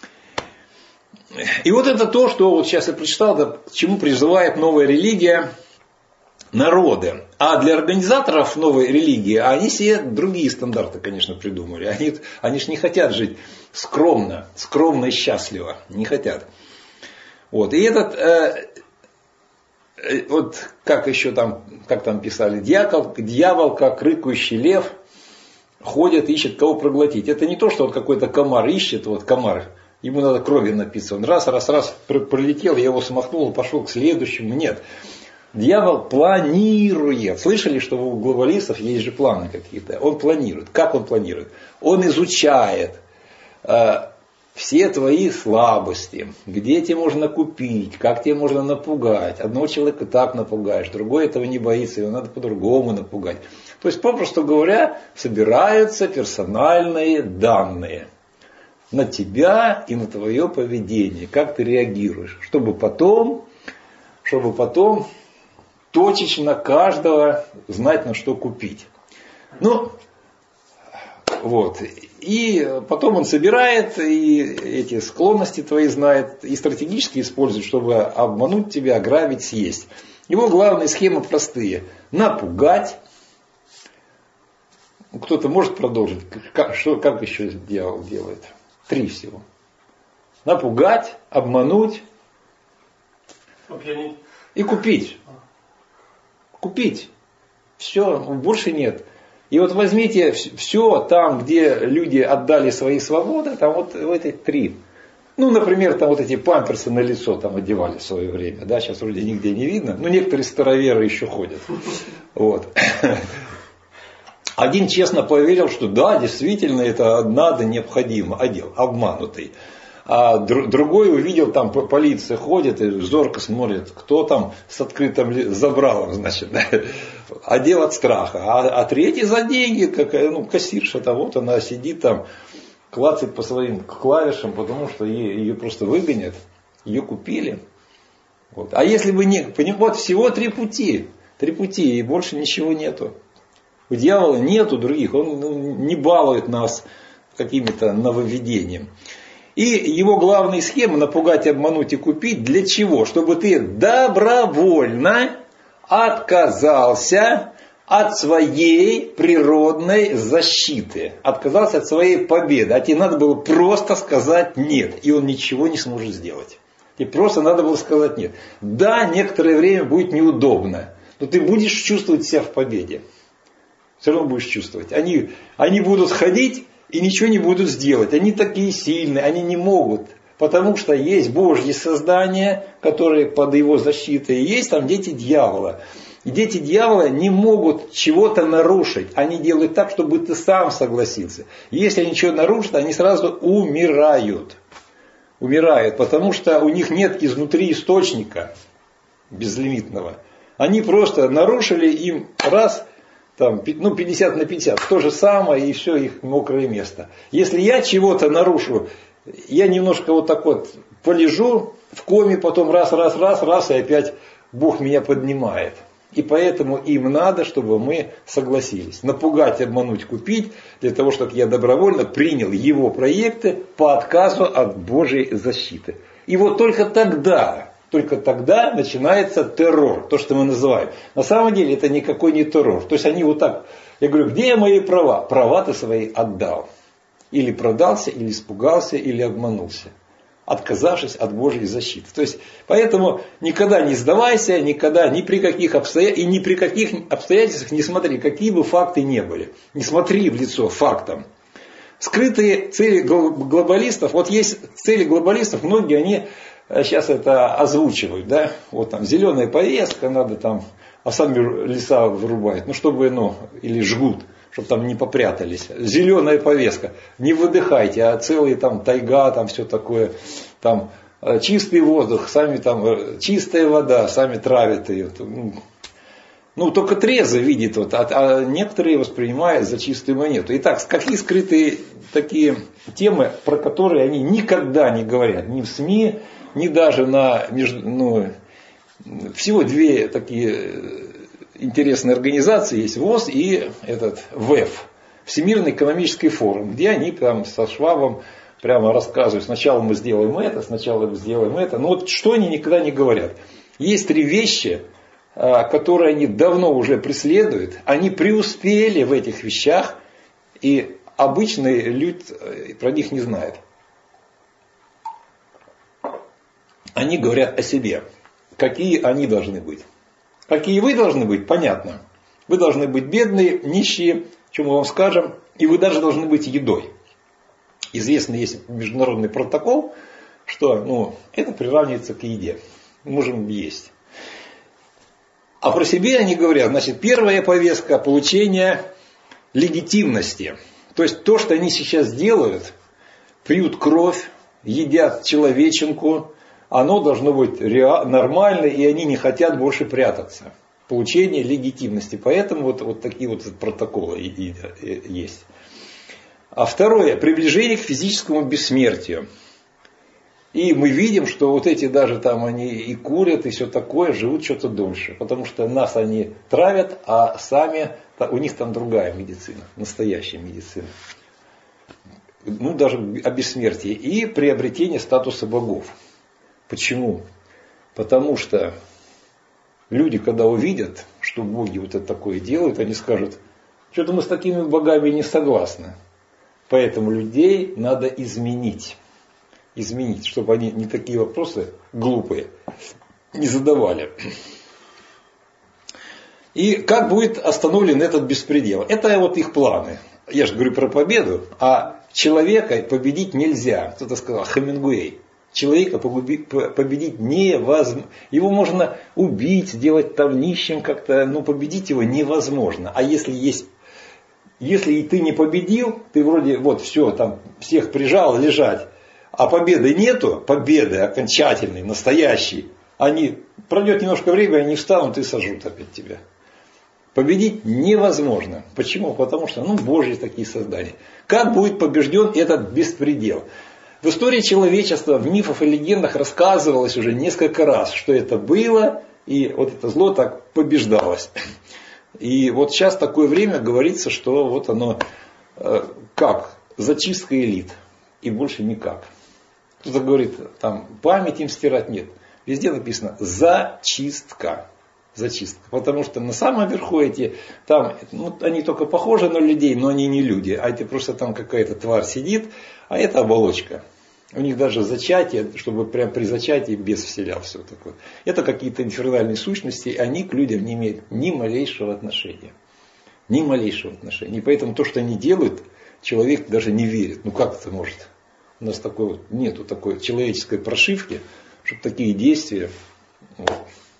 Speaker 1: И вот это то, что вот сейчас я прочитал, да, к чему призывает новая религия народы. А для организаторов новой религии, они все другие стандарты, конечно, придумали. Они, они же не хотят жить скромно, скромно и счастливо. Не хотят. Вот. И этот, э, э, вот как еще там, как там писали, дьявол, дьявол, как рыкающий лев, ходит, ищет кого проглотить. Это не то, что вот какой-то комар ищет, вот комар, ему надо крови напиться. Он раз, раз, раз пролетел, я его смахнул, пошел к следующему. Нет. Дьявол планирует. Слышали, что у глобалистов есть же планы какие-то? Он планирует. Как он планирует? Он изучает э, все твои слабости. Где тебе можно купить, как тебе можно напугать. Одного человека так напугаешь, другой этого не боится, его надо по-другому напугать. То есть, попросту говоря, собираются персональные данные на тебя и на твое поведение. Как ты реагируешь. Чтобы потом, чтобы потом точечно каждого знать, на что купить. Ну, вот. И потом он собирает, и эти склонности твои знает, и стратегически использует, чтобы обмануть тебя, ограбить, съесть. Его главные схемы простые. Напугать. Кто-то может продолжить? Как, что, как еще дьявол делает? Три всего. Напугать, обмануть и купить. Купить. Все, больше нет. И вот возьмите все там, где люди отдали свои свободы, там вот в эти три. Ну, например, там вот эти памперсы на лицо там одевали в свое время. Да, сейчас вроде нигде не видно. Но некоторые староверы еще ходят. Вот. Один честно поверил, что да, действительно это надо, необходимо. Одел, обманутый. А другой увидел, там полиция ходит и зорко смотрит, кто там с открытым забралом, значит, да, одел от страха. А, а третий за деньги, какая, ну, кассирша-то, вот она сидит там, клацает по своим клавишам, потому что ее, ее просто выгонят. Ее купили. Вот. А если бы не... Вот всего три пути. Три пути, и больше ничего нету. У дьявола нету других. Он ну, не балует нас какими-то нововведениями. И его главная схема — напугать, обмануть и купить. Для чего? Чтобы ты добровольно отказался от своей природной защиты. Отказался от своей победы. А тебе надо было просто сказать нет. И он ничего не сможет сделать. Тебе просто надо было сказать нет. Да, некоторое время будет неудобно. Но ты будешь чувствовать себя в победе. Все равно будешь чувствовать. Они, они будут ходить и ничего не будут сделать. Они такие сильные, они не могут. Потому что есть Божьи создания, которые под его защитой. И есть там дети дьявола. И дети дьявола не могут чего-то нарушить. Они делают так, чтобы ты сам согласился. И если они что-то нарушат, они сразу умирают. Умирают, потому что у них нет изнутри источника безлимитного. Они просто нарушили им раз, там, ну, пятьдесят на пятьдесят, то же самое, и все, их мокрое место. Если я чего-то нарушу, я немножко вот так вот полежу в коме, потом раз, раз, раз, раз, и опять Бог меня поднимает. И поэтому им надо, чтобы мы согласились. Напугать, обмануть, купить, для того, чтобы я добровольно принял его проекты по отказу от Божьей защиты. И вот только тогда... Только тогда начинается террор, то, что мы называем. На самом деле это никакой не террор. То есть они вот так, я говорю, где мои права? Права ты свои отдал. Или продался, или испугался, или обманулся. Отказавшись от Божьей защиты. То есть, поэтому никогда не сдавайся, никогда ни при каких обстоятельствах, и ни при каких обстоятельствах не смотри, какие бы факты ни были. Не смотри в лицо фактам. Скрытые цели глобалистов, вот есть цели глобалистов, многие они... Сейчас это озвучивают, да, вот там зеленая повестка, надо там, а сами леса вырубают, ну чтобы, ну, или жгут, чтобы там не попрятались. Зеленая повестка, не выдыхайте, а целый там тайга, там все такое, там чистый воздух, сами там, чистая вода, сами травят ее. Ну, только трезво видит, вот, а, а некоторые воспринимают за чистую монету. Итак, какие скрытые такие темы, про которые они никогда не говорят, ни в СМИ, ни даже на, ну, всего две такие интересные организации есть, ВОЗ и этот ВЭФ, Всемирный экономический форум, где они там со Швабом прямо рассказывают, сначала мы сделаем это, сначала мы сделаем это. Но вот что они никогда не говорят. Есть три вещи, которые они давно уже преследуют, они преуспели в этих вещах, и обычный люд про них не знает. Они говорят о себе. Какие они должны быть. Какие вы должны быть, понятно. Вы должны быть бедные, нищие, что мы вам скажем, и вы даже должны быть едой. Известный есть международный протокол, что ну, это приравнивается к еде. Можем есть. А про себя они говорят, значит, первая повестка — получение легитимности. То есть то, что они сейчас делают, пьют кровь, едят человеченку, оно должно быть нормально, и они не хотят больше прятаться. Получение легитимности. Поэтому вот, вот такие вот протоколы есть. А второе — приближение к физическому бессмертию. И мы видим, что вот эти даже там они и курят, и все такое, живут что-то дольше. Потому что нас они травят, а сами, у них там другая медицина, настоящая медицина. Ну, даже о бессмертии. И приобретение статуса богов. Почему? Потому что люди, когда увидят, что боги вот это такое делают, они скажут, что-то мы с такими богами не согласны. Поэтому людей надо изменить. Изменить, чтобы они не такие вопросы глупые не задавали. И как будет остановлен этот беспредел? Это вот их планы. Я же говорю про победу, а человека победить нельзя. Кто-то сказал, Хемингуэй. Человека победить невозможно. Его можно убить, сделать там нищим как-то, но победить его невозможно. А если есть, если и ты не победил, ты вроде вот все, там всех прижал лежать, а победы нету, победы окончательной, настоящей, они, пройдет немножко времени, они встанут и сожрут опять тебя. Победить невозможно. Почему? Потому что, ну, Божьи такие создания. Как будет побежден этот беспредел? В истории человечества, в мифах и легендах рассказывалось уже несколько раз, что это было, и вот это зло так побеждалось. И вот сейчас такое время говорится, что вот оно э, как зачистка элит, и больше никак. Кто-то говорит, там память им стирать, нет. Везде написано зачистка. Зачистка. Потому что на самом верху эти, там, ну, они только похожи на людей, но они не люди. А это просто там какая-то тварь сидит, а это оболочка. У них даже зачатие, чтобы прям при зачатии бес вселялся. Вот такое. Это какие-то инфернальные сущности, они к людям не имеют ни малейшего отношения. Ни малейшего отношения. И поэтому то, что они делают, человек даже не верит. Ну как это может? У нас такой вот, нету такой человеческой прошивки, чтобы такие действия. Вот.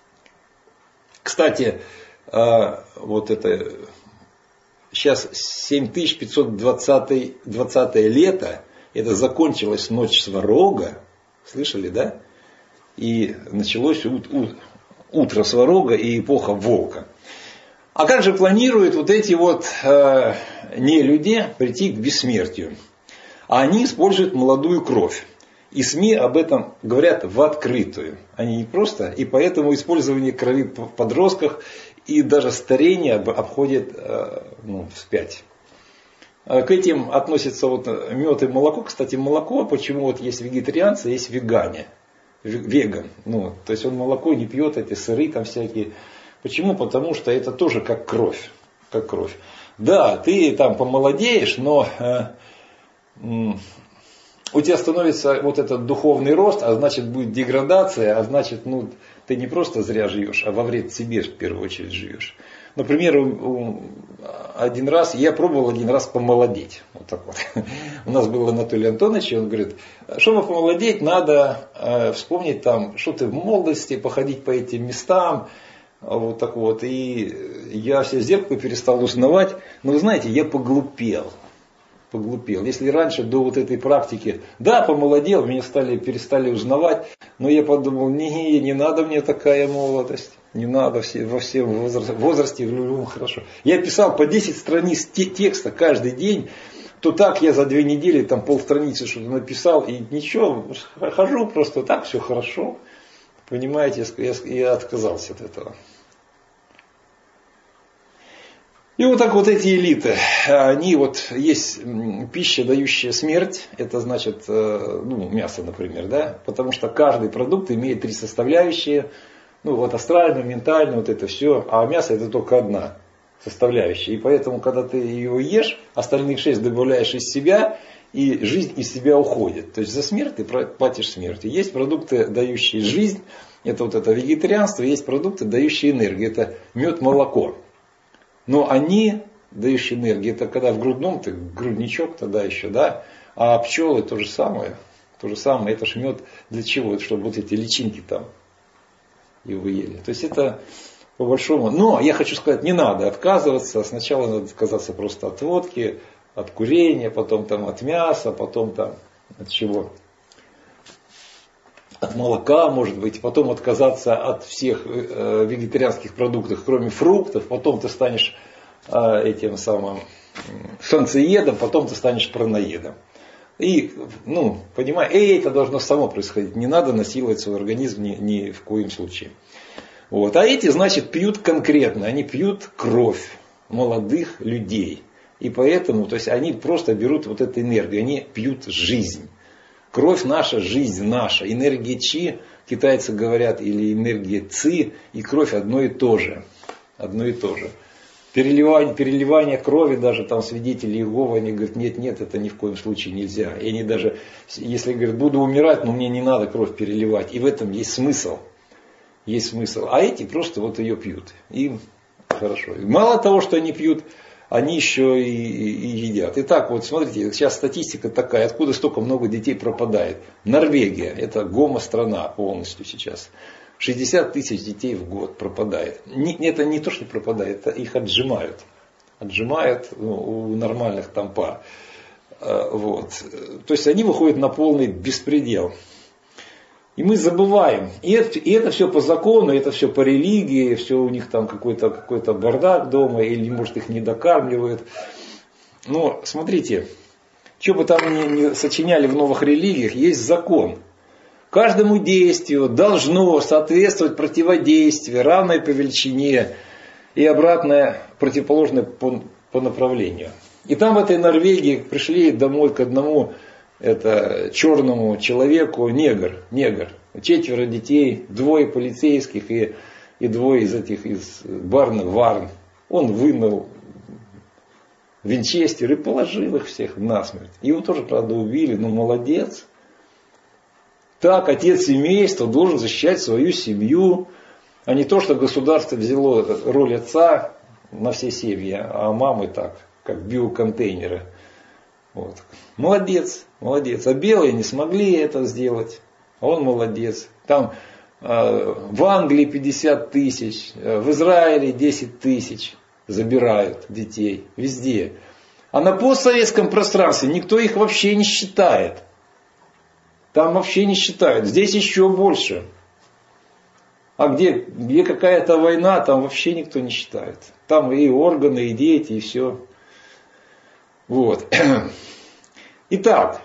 Speaker 1: Кстати, вот это сейчас семь тысяч пятьсот двадцатое лето. Это закончилась ночь Сварога, слышали, да? И началось ут, ут, утро Сварога и эпоха Волка. А как же планируют вот эти вот э, нелюди прийти к бессмертию? А они используют молодую кровь. И СМИ об этом говорят в открытую. Они не просто. И поэтому использование крови в подростках и даже старение обходит э, ну, вспять. К этим относятся вот мед и молоко. Кстати, молоко, почему вот есть вегетарианцы, есть вегане. Веган. Ну, то есть он молоко не пьет, эти сыры там всякие. Почему? Потому что это тоже как кровь. Как кровь. Да, ты там помолодеешь, но э, м, у тебя становится вот этот духовный рост, а значит будет деградация, а значит ну, ты не просто зря живешь, а во вред себе в первую очередь живешь. Например, один раз, я пробовал один раз помолодеть. Вот так вот. У нас был Анатолий Антонович, и он говорит, чтобы помолодеть, надо э, вспомнить там, что ты в молодости, походить по этим местам. Вот так вот. И я все зеркало перестал узнавать. Но вы знаете, я поглупел. Поглупел. Если раньше до вот этой практики, да, помолодел, меня стали, перестали узнавать, но я подумал, не, не надо мне такая молодость. Не надо все, во всем возрасте, возрасте, в любом хорошо. Я писал по десять страниц те, текста каждый день, то так я за две недели там полстраницы что-то написал, и ничего, хожу просто так, все хорошо. Понимаете, я, я отказался от этого. И вот так вот эти элиты, они вот, есть пища, дающая смерть, это значит, ну, мясо, например, да, потому что каждый продукт имеет три составляющие. Ну вот астрально, ментально, вот это все. А мясо это только одна составляющая. И поэтому, когда ты его ешь, остальных шесть добавляешь из себя, и жизнь из себя уходит. То есть за смерть ты платишь смертью. Есть продукты, дающие жизнь, это вот это вегетарианство, есть продукты, дающие энергию, это мед, молоко. Но они, дающие энергию, это когда в грудном, ты грудничок тогда еще, да, а пчелы то же самое. То же самое, это ж мед для чего? Это чтобы вот эти личинки там его ели. То есть это по большому. Но я хочу сказать, не надо отказываться. Сначала надо отказаться просто от водки, от курения, потом там от мяса, потом там от чего? От молока, может быть. Потом отказаться от всех э, вегетарианских продуктов, кроме фруктов. Потом ты станешь э, этим самым солнцеедом, потом ты станешь праноедом. И, ну, понимаешь, и это должно само происходить. Не надо насиловать свой организм ни, ни в коем случае. Вот. А эти, значит, пьют конкретно. Они пьют кровь молодых людей. И поэтому, то есть они просто берут вот эту энергию. Они пьют жизнь. Кровь наша, жизнь наша. Энергия чи, китайцы говорят, или энергия ци, и кровь одно и то же. Одно и то же. Переливание, переливание крови, даже там свидетели Иеговы, они говорят, нет, нет, это ни в коем случае нельзя. И они даже, если говорят, буду умирать, но мне не надо кровь переливать. И в этом есть смысл. Есть смысл. А эти просто вот ее пьют. Им хорошо. И мало того, что они пьют, они еще и, и, и едят. Итак, вот смотрите, сейчас статистика такая, откуда столько много детей пропадает. Норвегия, это гомо-страна полностью сейчас. шестьдесят тысяч детей в год пропадает. Это не то, что пропадает, это их отжимают. Отжимают ну, у нормальных там пар. Вот. То есть они выходят на полный беспредел. И мы забываем. И это, и это все по закону, это все по религии, все у них там какой-то, какой-то бардак дома, или может их не докармливают. Но смотрите, что бы там ни, ни сочиняли в новых религиях, есть закон. Каждому действию должно соответствовать противодействие, равное по величине и обратное, противоположное по, по направлению. И там в этой Норвегии пришли домой к одному это, черному человеку, негр, негр, четверо детей, двое полицейских и, и двое из этих из Барна Варн. Он вынул винчестер и положил их всех насмерть. Его тоже, правда, убили, но молодец. Так отец семейства должен защищать свою семью, а не то, что государство взяло роль отца на все семьи, а мамы так, как биоконтейнеры. Вот. Молодец, молодец. А белые не смогли это сделать, а он молодец. Там э, в Англии пятьдесят тысяч, э, в Израиле десять тысяч забирают детей, везде. А на постсоветском пространстве никто их вообще не считает. Там вообще не считают. Здесь еще больше. А где, где какая-то война, там вообще никто не считает. Там и органы, и дети, и все. Вот. Итак,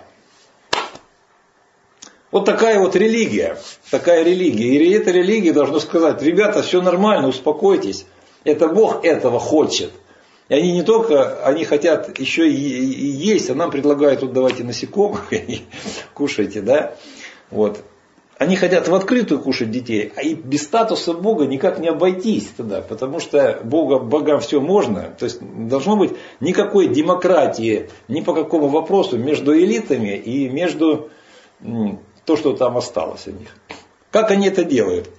Speaker 1: вот такая вот религия. Такая религия. И эта религия должна сказать: ребята, все нормально, успокойтесь. Это Бог этого хочет. И они не только, они хотят еще и есть, а нам предлагают, вот давайте насекомых, кушайте, да. Вот. Они хотят в открытую кушать детей, а и без статуса Бога никак не обойтись тогда, потому что Бога, богам все можно. То есть должно быть никакой демократии ни по какому вопросу между элитами и между то, что там осталось у них. Как они это делают?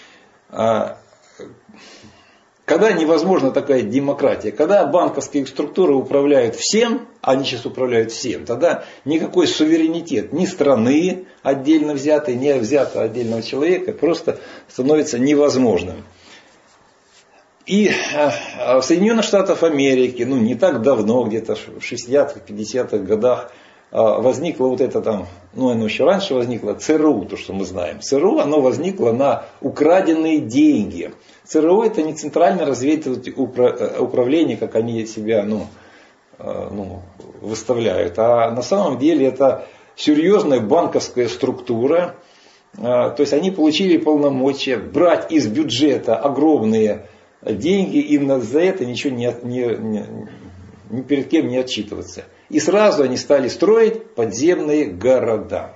Speaker 1: Когда невозможна такая демократия, когда банковские структуры управляют всем, они сейчас управляют всем, тогда никакой суверенитет ни страны отдельно взятой, ни взятого отдельного человека просто становится невозможным. И в Соединенных Штатах Америки, ну не так давно, где-то в шестидесятых, пятидесятых годах, возникло вот это там, ну оно еще раньше возникло, ЦРУ, то, что мы знаем. ЦРУ, оно возникло на украденные деньги. ЦРУ это не центральное разведывательное управление, как они себя ну, ну, выставляют, а на самом деле это серьезная банковская структура. То есть они получили полномочия брать из бюджета огромные деньги и за это ничего не, не, не, ни перед кем не отчитываться. И сразу они стали строить подземные города.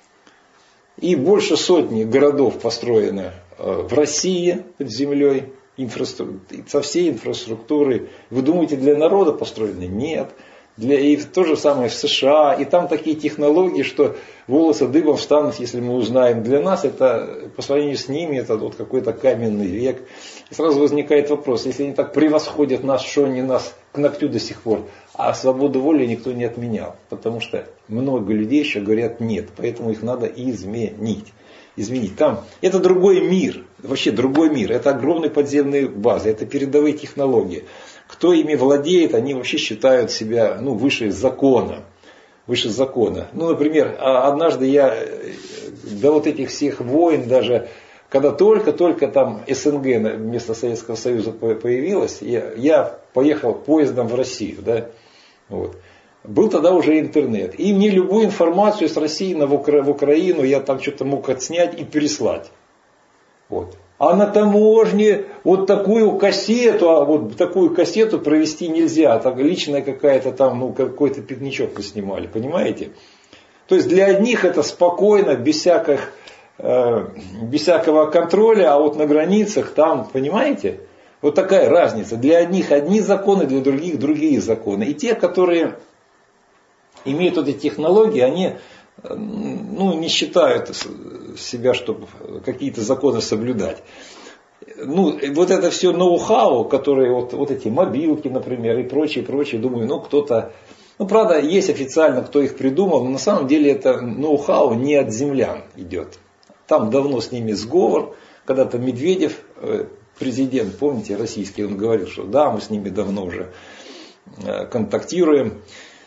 Speaker 1: И больше сотни городов построено в России под землей, со всей инфраструктурой. Вы думаете, для народа построены? Нет. Для, и то же самое в США. И там такие технологии, что волосы дыбом встанут, если мы узнаем. Для нас это, по сравнению с ними, это вот какой-то каменный век. И сразу возникает вопрос, если они так превосходят нас, что они нас к ногтю до сих пор. А свободу воли никто не отменял. Потому что много людей еще говорят нет. Поэтому их надо изменить. Изменить. Там это другой мир. Вообще другой мир. Это огромные подземные базы. Это передовые технологии. Кто ими владеет, они вообще считают себя ну, выше закона. Выше закона. Ну, например, однажды я до вот этих всех войн, даже когда только-только там СНГ вместо Советского Союза появилось, я, я поехал поездом в Россию. Да? Вот. Был тогда уже интернет. И мне любую информацию с России на, в, Укра, в Украину я там что-то мог отснять и переслать. Вот. А на таможне вот такую кассету, а вот такую кассету провести нельзя. Так личная какая-то там, ну какой-то пикничок вы снимали, понимаете? То есть для одних это спокойно, без всяких, э, без всякого контроля, а вот на границах там, понимаете? Вот такая разница. Для одних одни законы, для других другие законы. И те, которые имеют вот эти технологии, они ну, не считают себя, чтобы какие-то законы соблюдать. Ну, вот это все ноу-хау, которые вот, вот эти мобилки, например, и прочее, прочее, думаю, ну, кто-то, ну, правда, есть официально, кто их придумал, но на самом деле это ноу-хау не от землян идет. Там давно с ними сговор, когда-то Медведев, президент, помните, российский, он говорил, что да, мы с ними давно уже контактируем.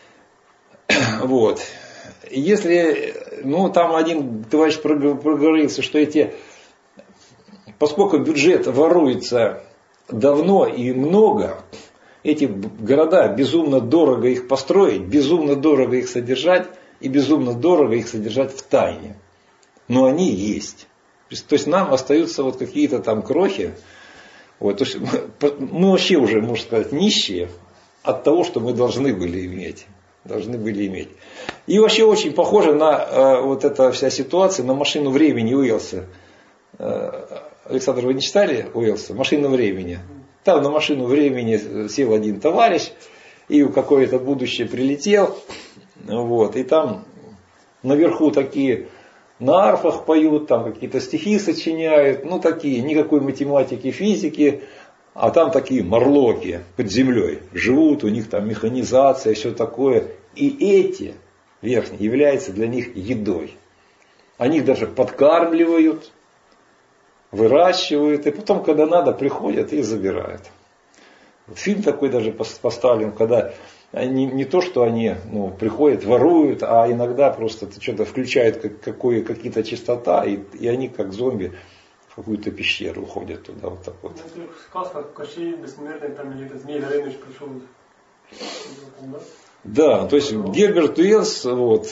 Speaker 1: Вот. Если, ну, там один товарищ проговорился, что эти, поскольку бюджет воруется давно и много, эти города, безумно дорого их построить, безумно дорого их содержать и безумно дорого их содержать в тайне. Но они есть. То есть нам остаются вот какие-то там крохи. Вот, то есть мы вообще уже, можно сказать, нищие от того, что мы должны были иметь. Должны были иметь. И вообще очень похоже на э, вот эта вся ситуация, на машину времени Уэллса. Э, Александр, вы не читали Уэллса? Машину времени. Там на машину времени сел один товарищ и в какое-то будущее прилетел. Вот, и там наверху такие на арфах поют, там какие-то стихи сочиняют, ну такие, никакой математики, физики, а там такие морлоки под землей живут, у них там механизация, все такое. И эти верхние являются для них едой. Они их даже подкармливают, выращивают, и потом, когда надо, приходят и забирают. Вот фильм такой даже поставлен, когда они, не то, что они ну, приходят, воруют, а иногда просто что-то включают как, какое, какие-то частота, и, и они как зомби в какую-то пещеру уходят туда. Вот так вот.
Speaker 2: Ну, это в сказках Кощей Бессмертный, там или это Змей Горыныч пришел. Да?
Speaker 1: Да, то есть Герберт Уэллс, вот,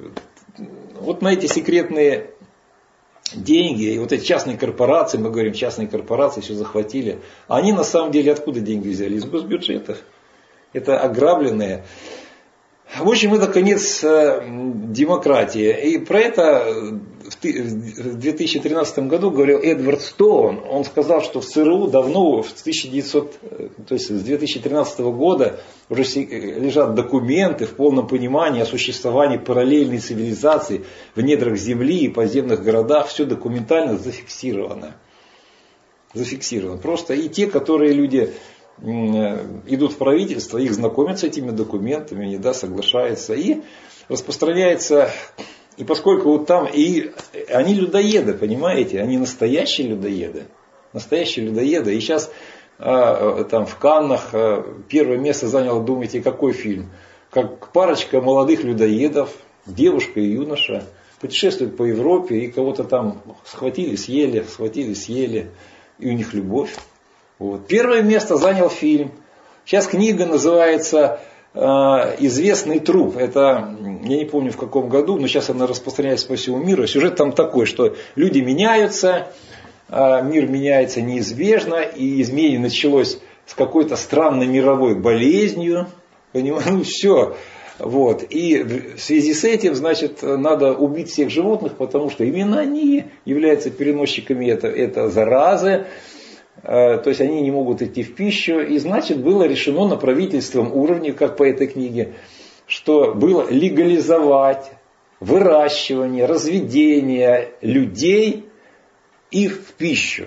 Speaker 1: вот на эти секретные деньги, и вот эти частные корпорации, мы говорим, частные корпорации все захватили, они на самом деле откуда деньги взяли? Из госбюджетов. Это ограбленные. В общем, это конец демократии. И про это в две тысячи тринадцатом году говорил Эдвард Стоун. Он сказал, что в ЦРУ давно, в тысяча девятисотом, то есть с две тысячи тринадцатого года уже лежат документы в полном понимании о существовании параллельной цивилизации в недрах Земли и подземных городах. Все документально зафиксировано. Зафиксировано. Просто и те, которые люди идут в правительство, их знакомят с этими документами, они, да, соглашаются, и распространяется, и поскольку вот там, и они людоеды, понимаете, они настоящие людоеды, настоящие людоеды, и сейчас а, там в Каннах а, первое место занял, думаете, какой фильм? Как парочка молодых людоедов, девушка и юноша, путешествуют по Европе, и кого-то там схватили, съели, схватили, съели, и у них любовь. Вот. Первое место занял фильм. Сейчас книга называется э, «Известный труп». Это, я не помню в каком году, но сейчас она распространяется по всему миру. Сюжет там такой, что люди меняются, э, мир меняется неизбежно, и изменение началось с какой-то странной мировой болезнью. Понимаете? Ну все. Вот. И в связи с этим, значит, надо убить всех животных, потому что именно они являются переносчиками этой, этой заразы. То есть они не могут идти в пищу. И значит было решено на правительственном уровне, как по этой книге, что было легализовать выращивание, разведение людей их в пищу.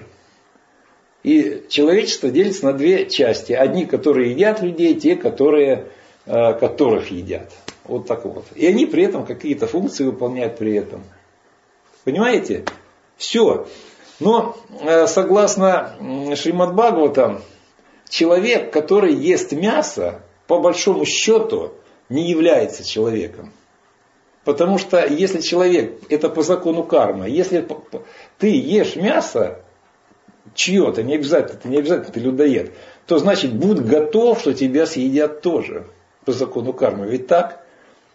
Speaker 1: И человечество делится на две части. Одни, которые едят людей, те, которые, которых едят. Вот так вот. И они при этом какие-то функции выполняют при этом. Понимаете? Все. Но, согласно Шримад Бхагаватам, человек, который ест мясо, по большому счету, не является человеком. Потому что если человек, это по закону кармы, если ты ешь мясо чье-то, не обязательно, ты не обязательно ты людоед, то значит будь готов, что тебя съедят тоже. По закону кармы. Ведь так?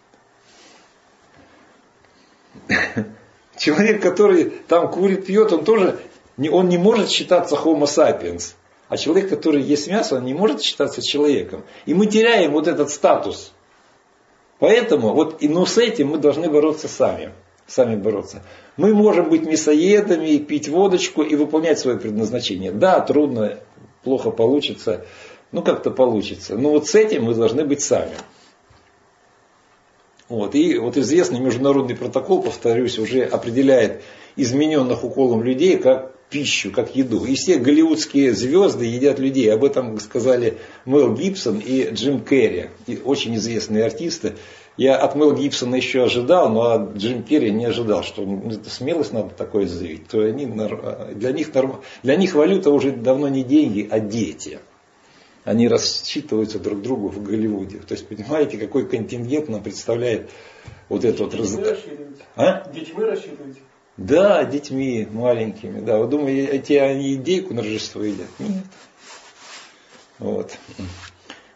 Speaker 1: Человек, который там курит, пьет, он тоже, он не может считаться homo sapiens. А человек, который ест мясо, он не может считаться человеком. И мы теряем вот этот статус. Поэтому, вот, но с этим мы должны бороться сами. Сами бороться. Мы можем быть мясоедами, пить водочку и выполнять свое предназначение. Да, трудно, плохо получится. Ну, как-то получится. Но вот с этим мы должны быть сами. Вот. И вот известный международный протокол, повторюсь, уже определяет измененных уколом людей как пищу, как еду. И все голливудские звезды едят людей. Об этом сказали Мел Гибсон и Джим Керри. И очень известные артисты. Я от Мел Гибсона еще ожидал, но от Джим Керри не ожидал, что смелость надо такое заявить. То они, для, них, для них валюта уже давно не деньги, а дети. Они рассчитываются друг другу в Голливуде. То есть, понимаете, какой контингент нам представляет вот это вот...
Speaker 2: Детьми раз... рассчитываете? А? Детьми рассчитываете?
Speaker 1: Да, детьми маленькими. Да, вы думаете, эти они индейку на Рождество едят? Нет. Вот.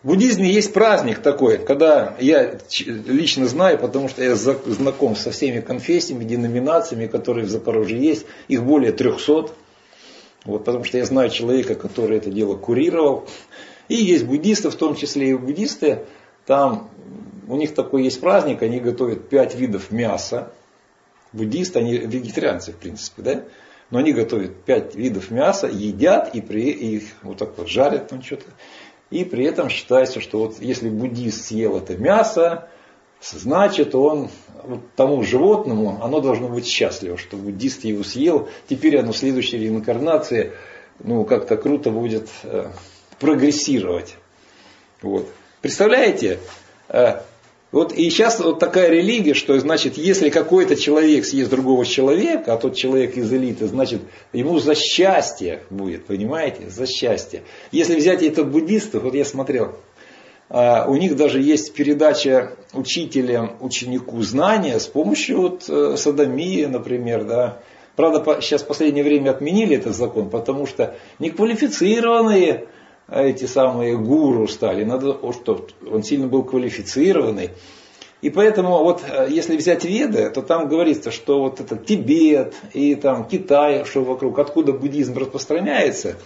Speaker 1: В буддизме есть праздник такой, когда я лично знаю, потому что я знаком со всеми конфессиями, деноминациями, которые в Запорожье есть, их более трехсот. Вот, потому что я знаю человека, который это дело курировал. И есть буддисты, в том числе и буддисты, там у них такой есть праздник, они готовят пять видов мяса. Буддисты, они вегетарианцы в принципе, да? Но они готовят пять видов мяса, едят и, при, и их вот так вот жарят там что-то. И при этом считается, что вот если буддист съел это мясо, значит он вот тому животному, оно должно быть счастливо, что буддист его съел. Теперь оно в следующей реинкарнации ну, как-то круто будет э, прогрессировать. Вот. Представляете? Э, вот и сейчас вот такая религия, что значит, если какой-то человек съест другого человека, а тот человек из элиты, значит, ему за счастье будет, понимаете? За счастье. Если взять это буддистов, вот я смотрел, э, у них даже есть передача учителям ученику знания с помощью вот, э, содомии, например, да. Правда, сейчас в последнее время отменили этот закон, потому что неквалифицированные эти самые гуру стали. Надо, чтобы он сильно был квалифицированный. И поэтому, вот, если взять Веды, то там говорится, что вот этот Тибет и там Китай, что вокруг, откуда буддизм распространяется,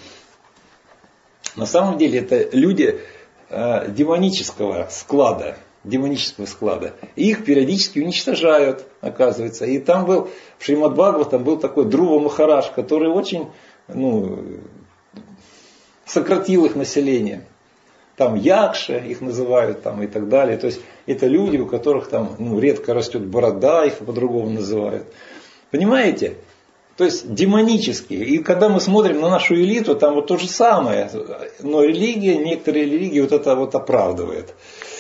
Speaker 1: на самом деле это люди э, демонического склада. демонического склада. И их периодически уничтожают, оказывается. И там был, в Шримад Бхагаватам был такой Друва Махарадж, который очень ну, сократил их население. Там якши их называют там, и так далее. То есть это люди, у которых там ну, редко растет борода, их по-другому называют. Понимаете? То есть демонические. И когда мы смотрим на нашу элиту, там вот то же самое. Но религия, некоторые религии вот это вот оправдывает.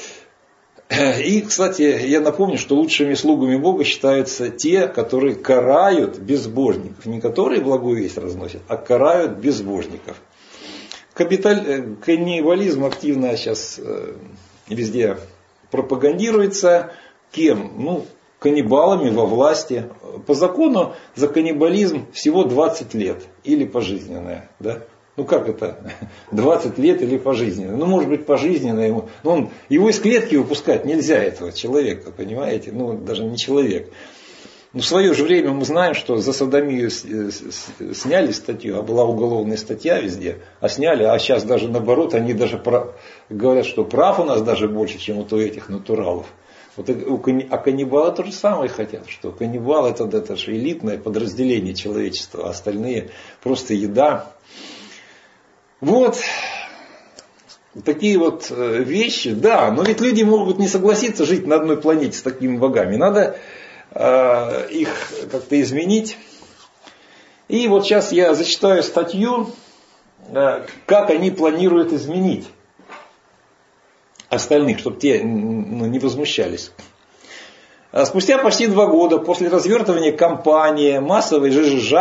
Speaker 1: И, кстати, я напомню, что лучшими слугами Бога считаются те, которые карают безбожников. Не которые благую весть разносят, а карают безбожников. Капиталь... Каннибализм активно сейчас везде пропагандируется. Кем? Ну, каннибалами во власти. По закону за каннибализм всего двадцать лет. Или пожизненное. Да? Ну как это? двадцать лет или пожизненно? Ну может быть пожизненно ему. Но он, его из клетки выпускать нельзя, этого человека, понимаете? Ну даже не человек. Но в свое же время мы знаем, что за содомию сняли статью, а была уголовная статья везде, а сняли, а сейчас даже наоборот, они даже прав, говорят, что прав у нас даже больше, чем вот у этих натуралов. Вот у, а каннибалы то же самое хотят, что каннибал это, это же элитное подразделение человечества, а остальные просто еда. Вот такие вот вещи, да, но ведь люди могут не согласиться жить на одной планете с такими богами. Надо э, их как-то изменить. И вот сейчас я зачитаю статью, э, как они планируют изменить остальных, чтобы те ну, не возмущались. Спустя почти два года после развертывания кампании массовой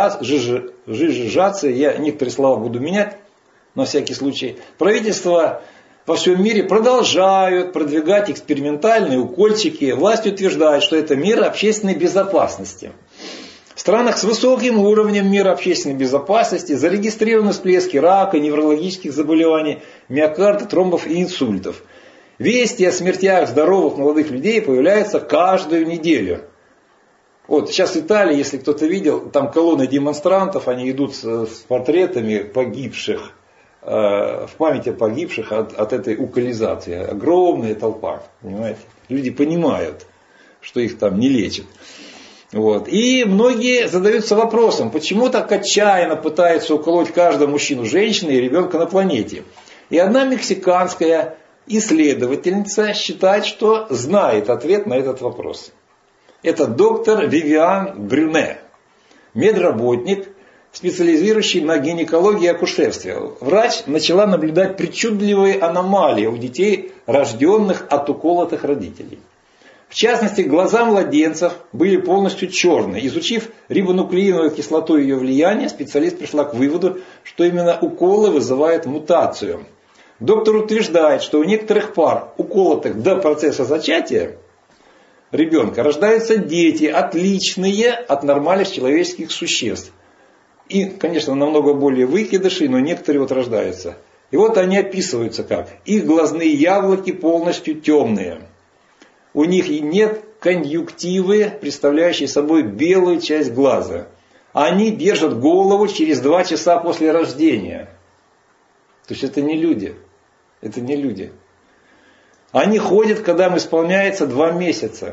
Speaker 1: жижижации, я некоторые слова буду менять, на всякий случай, правительства во всем мире продолжают продвигать экспериментальные укольчики. Власть утверждает, что это мера общественной безопасности. В странах с высоким уровнем мира общественной безопасности зарегистрированы всплески рака, неврологических заболеваний, миокарда, тромбов и инсультов. Вести о смертях здоровых молодых людей появляются каждую неделю. Вот сейчас в Италии, если кто-то видел, там колонны демонстрантов, они идут с портретами погибших, в память о погибших от, от этой укализации. Огромная толпа, понимаете. Люди понимают, что их там не лечат. Вот. И многие задаются вопросом, почему так отчаянно пытаются уколоть каждого мужчину, женщину и ребенка на планете. И одна мексиканская исследовательница считает, что знает ответ на этот вопрос. Это доктор Вивиан Брюне, медработник, специализирующий на гинекологии и акушерстве. Врач начала наблюдать причудливые аномалии у детей, рожденных от уколотых родителей. В частности, глаза младенцев были полностью черные. Изучив рибонуклеиновую кислоту и ее влияние, специалист пришла к выводу, что именно уколы вызывают мутацию. Доктор утверждает, что у некоторых пар, уколотых до процесса зачатия ребенка, рождаются дети, отличные от нормальных человеческих существ. И, конечно, намного более выкидышей, но некоторые вот рождаются. И вот они описываются как. Их глазные яблоки полностью темные. У них нет конъюнктивы, представляющей собой белую часть глаза. Они держат голову через два часа после рождения. То есть это не люди. Это не люди. Они ходят, когда им исполняется два месяца.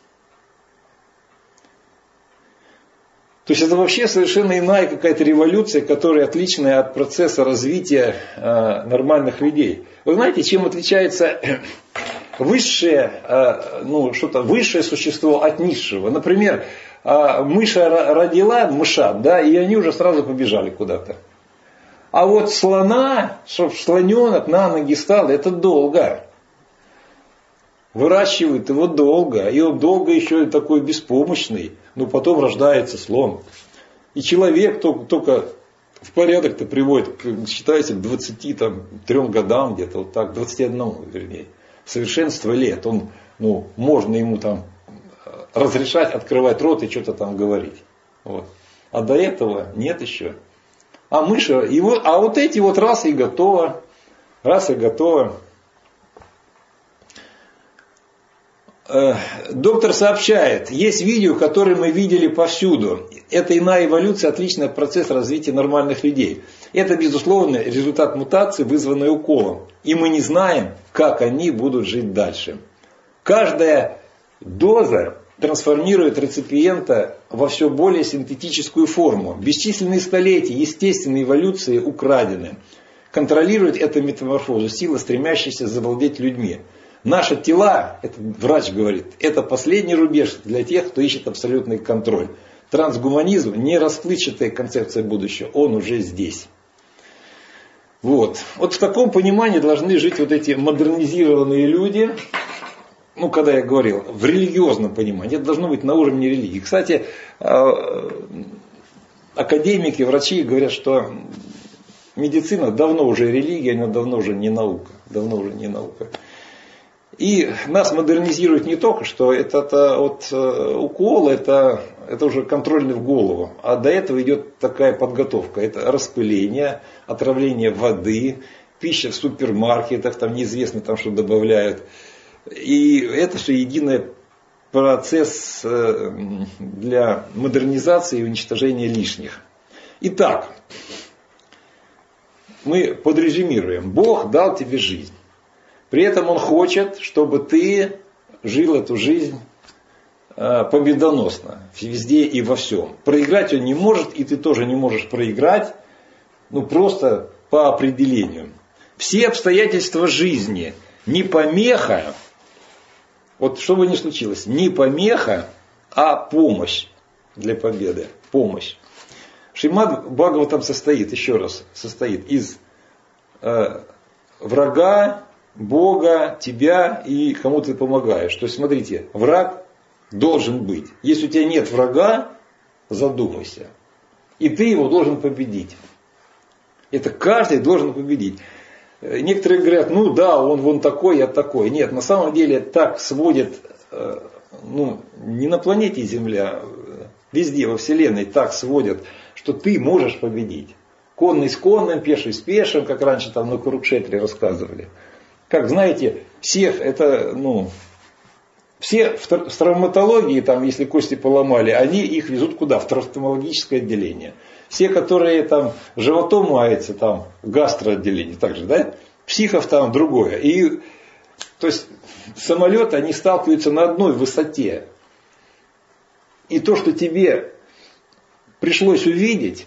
Speaker 1: То есть это вообще совершенно иная какая-то революция, которая отличная от процесса развития э, нормальных людей. Вы знаете, чем отличается высшее, э, ну, что-то высшее существо от низшего? Например, э, мыша родила мышат, да, и они уже сразу побежали куда-то. А вот слона, чтобы слоненок на ноги стал, это долго. Выращивают его долго, и он долго еще такой беспомощный, но потом рождается слон. И человек только, только в порядок-то приводит, считайте, к двадцати трём годам, где-то вот так, двадцати одному, вернее, совершенство лет. Он, ну, можно ему там разрешать открывать рот и что-то там говорить. Вот. А до этого нет еще. А мыша, его, а вот эти вот раз и готово, раз и готово. Доктор сообщает, есть видео, которые мы видели повсюду. Это иная эволюция, отличный процесс развития нормальных людей. Это, безусловно, результат мутации, вызванной уколом. И мы не знаем, как они будут жить дальше. Каждая доза трансформирует реципиента во все более синтетическую форму. Бесчисленные столетия естественной эволюции украдены. Контролирует эту метаморфозу сила, стремящаяся завладеть людьми. Наши тела, это врач говорит, это последний рубеж для тех, кто ищет абсолютный контроль. Трансгуманизм не расплывчатая концепция будущего, он уже здесь. Вот. Вот в таком понимании должны жить вот эти модернизированные люди. Ну, когда я говорил, в религиозном понимании, это должно быть на уровне религии. Кстати, академики, врачи говорят, что медицина давно уже религия, она давно уже не наука. Давно уже не наука. И нас модернизирует не только, что этот вот, укол, это, это уже контрольный в голову. А до этого идет такая подготовка. Это распыление, отравление воды, пища в супермаркетах, там неизвестно, там что добавляют. И это все единый процесс для модернизации и уничтожения лишних. Итак, мы подрезюмируем. Бог дал тебе жизнь. При этом Он хочет, чтобы ты жил эту жизнь победоносно, везде и во всем. Проиграть Он не может, и ты тоже не можешь проиграть, ну просто по определению. Все обстоятельства жизни не помеха, вот что бы ни случилось, не помеха, а помощь для победы. Помощь. Шримад Бхагаватам состоит, еще раз, состоит из э, врага, Бога, тебя и кому ты помогаешь. То есть, смотрите, враг должен быть. Если у тебя нет врага, задумайся. И ты его должен победить. Это каждый должен победить. Некоторые говорят, ну да, он вон такой, я такой. Нет, на самом деле так сводит, ну, не на планете Земля, везде во Вселенной так сводят, что ты можешь победить. Конный с конным, пеший с пешим, как раньше там на Курукшетре рассказывали. Как знаете, всех это, ну, все в травматологии, там, если кости поломали, они их везут куда? В травматологическое отделение. Все, которые там животом маются, там, гастроотделение, также, да? Психов там другое. И, то есть, самолеты, они сталкиваются на одной высоте. И то, что тебе пришлось увидеть,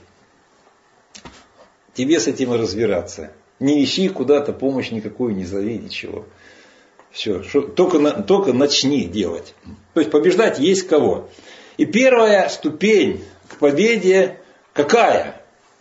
Speaker 1: тебе с этим и разбираться. Не ищи куда-то помощь никакую, не зови, ничего. Все, шо, только, на, только начни делать. То есть побеждать есть кого. И первая ступень к победе какая?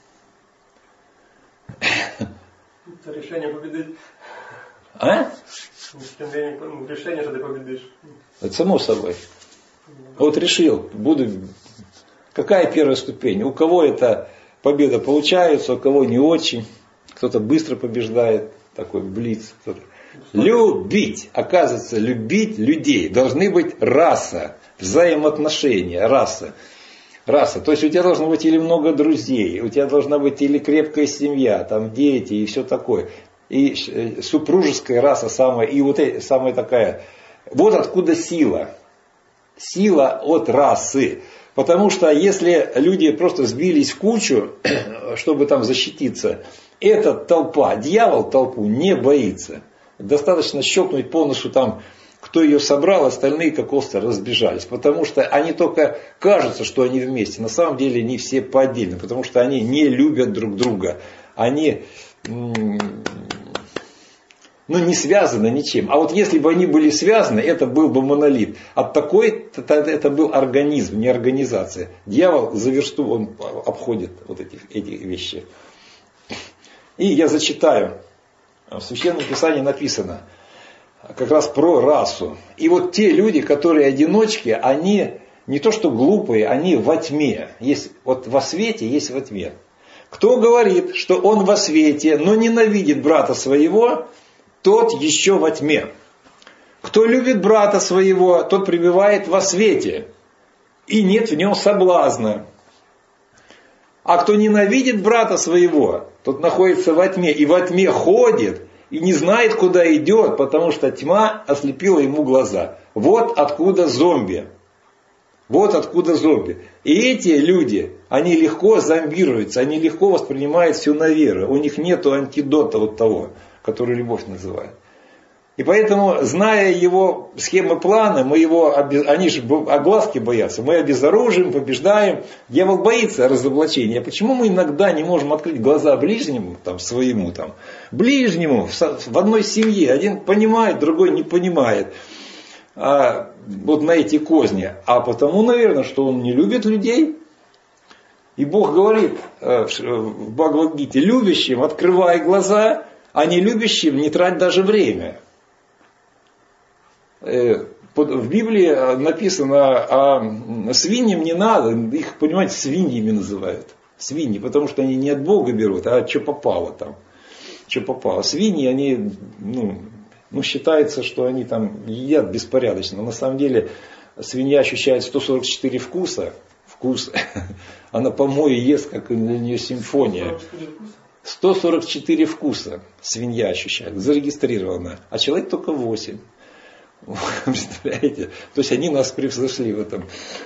Speaker 2: Это решение победить.
Speaker 1: А?
Speaker 2: Решение, что ты победишь.
Speaker 1: Это само собой. Вот решил, буду. Какая первая ступень? У кого эта победа получается, у кого не очень. Кто-то быстро побеждает, такой блиц. Кто-то. Любить. Оказывается, любить людей. Должны быть раса, взаимоотношения, раса. раса. То есть у тебя должно быть или много друзей, у тебя должна быть или крепкая семья, там дети и все такое. И супружеская раса самая, и вот самая такая. Вот откуда сила. Сила от расы. Потому что если люди просто сбились в кучу, чтобы там защититься, эта толпа, дьявол толпу не боится. Достаточно щелкнуть по носу там, кто ее собрал, остальные как овцы разбежались. Потому что они только кажутся, что они вместе. На самом деле не все по отдельно. Потому что они не любят друг друга. Они ну, не связаны ничем. А вот если бы они были связаны, это был бы монолит. От такой, это был организм, не организация. Дьявол за версту, он обходит вот эти, эти вещи. И я зачитаю. В Священном Писании написано как раз про расу. И вот те люди, которые одиночки, они не то что глупые, они во тьме. Есть, вот во свете есть во тьме. Кто говорит, что он во свете, но ненавидит брата своего, тот еще во тьме. Кто любит брата своего, тот пребывает во свете, и нет в нем соблазна. А кто ненавидит брата своего, тот находится во тьме, и во тьме ходит, и не знает, куда идет, потому что тьма ослепила ему глаза. Вот откуда зомби. Вот откуда зомби. И эти люди, они легко зомбируются, они легко воспринимают все на веру. У них нет антидота вот того, который любовь называют. И поэтому, зная его схемы плана, мы его, они же огласки боятся, мы обезоружим, побеждаем. Дьявол боится разоблачения. Почему мы иногда не можем открыть глаза ближнему, там, своему, там, ближнему, в одной семье, один понимает, другой не понимает, а, вот на эти козни. А потому, наверное, что он не любит людей. И Бог говорит в Бхагавад-гите: любящим открывай глаза, а не любящим не трать даже время. В Библии написано, а свиньям не надо, их, понимаете, свиньями называют. Свиньи, потому что они не от Бога берут, а что попало там. Что попало. Свиньи, они, ну, ну, считается, что они там едят беспорядочно. На самом деле свинья ощущает сто сорок четыре вкуса. Вкус. Она помои ест, как для нее симфония. сто сорок четыре вкуса свинья ощущает, зарегистрировано. А человек только восемь. Представляете? То есть они нас превзошли в этом.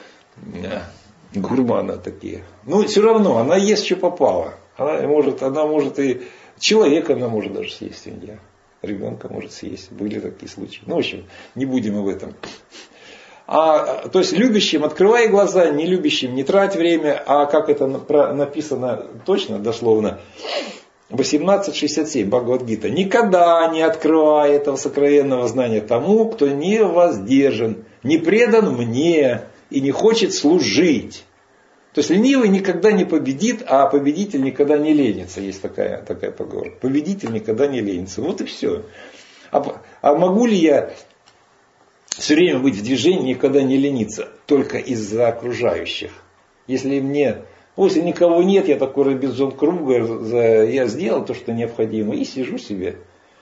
Speaker 1: Гурманы такие. Но все равно, она ест, что попало. Она может, она может и человека она может даже съесть, свинья. Ребенка может съесть. Были такие случаи. Ну, в общем, не будем об этом. А, то есть любящим открывай глаза, не любящим не трать время. А как это написано точно, дословно, восемнадцать шестьдесят семь Бхагавад-гита. Никогда не открывай этого сокровенного знания тому, кто не воздержан, не предан мне и не хочет служить. То есть ленивый никогда не победит, а победитель никогда не ленится. Есть такая, такая поговорка. Победитель никогда не ленится. Вот и все. А, а могу ли я все время быть в движении, никогда не лениться? Только из-за окружающих. Если мне... Если никого нет, я такой Робинзон Крузо, я сделал то, что необходимо, и сижу себе.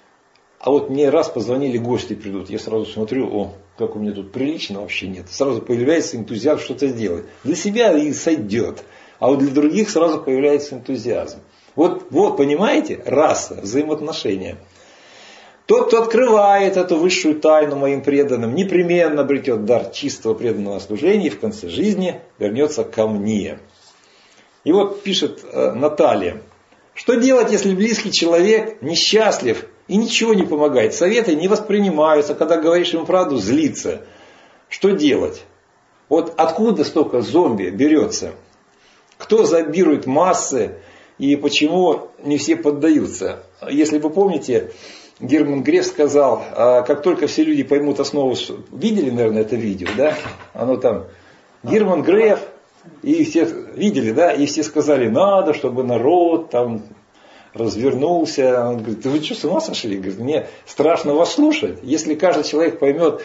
Speaker 1: А вот мне раз позвонили, гости придут, я сразу смотрю, о, как у меня тут прилично вообще нет. Сразу появляется энтузиазм что-то сделать. Для себя и сойдет, а вот для других сразу появляется энтузиазм. Вот, вот понимаете, раса, взаимоотношения. Тот, кто открывает эту высшую тайну моим преданным, непременно обретет дар чистого преданного служения и в конце жизни вернется ко мне. И вот пишет э, Наталья: что делать, если близкий человек несчастлив и ничего не помогает? Советы не воспринимаются, когда говоришь ему правду, злится. Что делать? Вот откуда столько зомби берется? Кто зомбирует массы и почему не все поддаются? Если вы помните, Герман Греф сказал, как только все люди поймут основу... Видели, наверное, это видео, да? Оно там... Герман Греф... И все видели, да, и все сказали, надо, чтобы народ там развернулся. Он говорит: вы что, с ума сошли? Говорит: мне страшно вас слушать. Если каждый человек поймет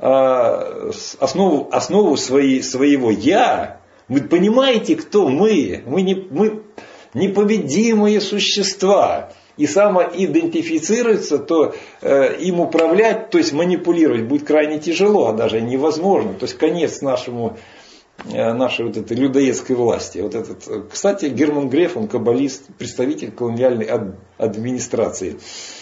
Speaker 1: э, основу, основу своей, своего я, вы понимаете, кто мы? Мы, не, мы непобедимые существа. И самоидентифицироваться, то э, им управлять, то есть манипулировать будет крайне тяжело, а даже невозможно. То есть конец нашему нашей вот этой людоедской власти. Вот этот, кстати, Герман Греф, он каббалист, представитель колониальной администрации.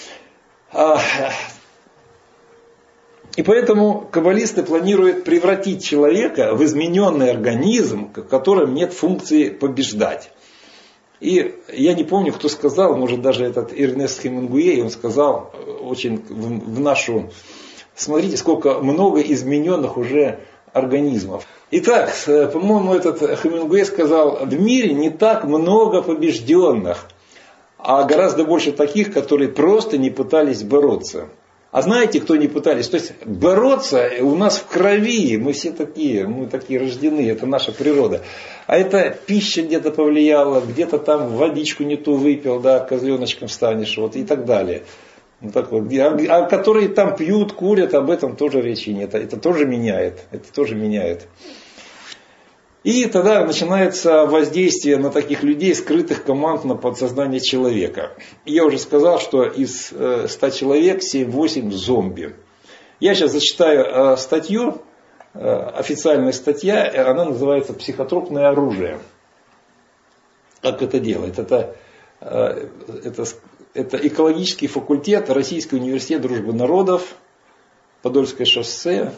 Speaker 1: И поэтому каббалисты планируют превратить человека в измененный организм, в котором нет функции побеждать. И я не помню, кто сказал, может даже этот Эрнест Хемингуэй, он сказал очень в, в нашу... Смотрите, сколько много измененных уже организмов. Итак, по-моему, этот Хемингуэй сказал, в мире не так много побежденных, а гораздо больше таких, которые просто не пытались бороться. А знаете, кто не пытались? То есть бороться у нас в крови, мы все такие, мы такие рождены, это наша природа. А это пища где-то повлияла, где-то там водичку не ту выпил, да, козленочком станешь, вот и так далее. Вот так вот. А, а которые там пьют, курят, об этом тоже речи нет. Это тоже меняет, это тоже меняет. И тогда начинается воздействие на таких людей, скрытых команд на подсознание человека. Я уже сказал, что из ста человек семь-восемь зомби. Я сейчас зачитаю статью, официальная статья, она называется «Психотропное оружие». Как это делает? Это, это, это экологический факультет, Российский университет дружбы народов, Подольское шоссе,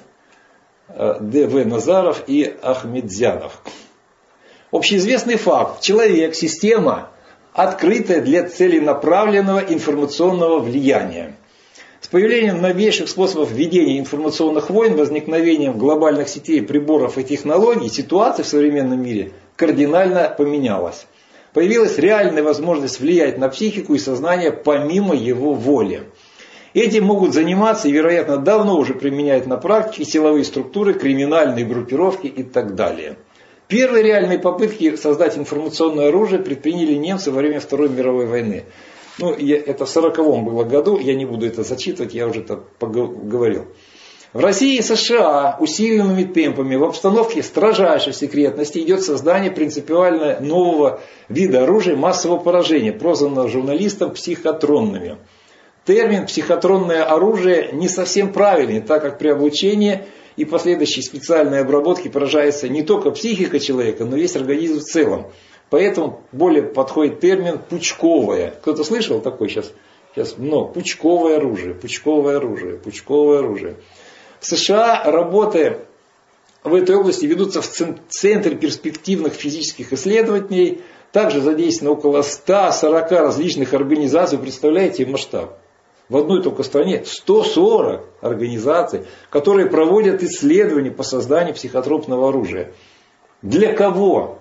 Speaker 1: Д В Назаров и Ахмедзянов. Общеизвестный факт. Человек, система, открытая для целенаправленного информационного влияния. С появлением новейших способов ведения информационных войн, возникновением глобальных сетей, приборов и технологий, ситуация в современном мире кардинально поменялась. Появилась реальная возможность влиять на психику и сознание помимо его воли. Этим могут заниматься и, вероятно, давно уже применяют на практике силовые структуры, криминальные группировки и так далее. Первые реальные попытки создать информационное оружие предприняли немцы во время Второй мировой войны. Ну, я, это в сороковом было году, я не буду это зачитывать, я уже это поговорил. В России и США усиленными темпами в обстановке строжайшей секретности идет создание принципиально нового вида оружия массового поражения, прозванного журналистом психотронными. Термин «психотронное оружие» не совсем правильный, так как при облучении и последующей специальной обработке поражается не только психика человека, но и весь организм в целом. Поэтому более подходит термин «пучковое». Кто-то слышал такой сейчас? Сейчас много. Пучковое оружие, пучковое оружие, пучковое оружие. В США работы в этой области ведутся в Центре перспективных физических исследований. Также задействовано около ста сорока различных организаций. Представляете масштаб? В одной только стране сто сорок организаций, которые проводят исследования по созданию психотропного оружия. Для кого?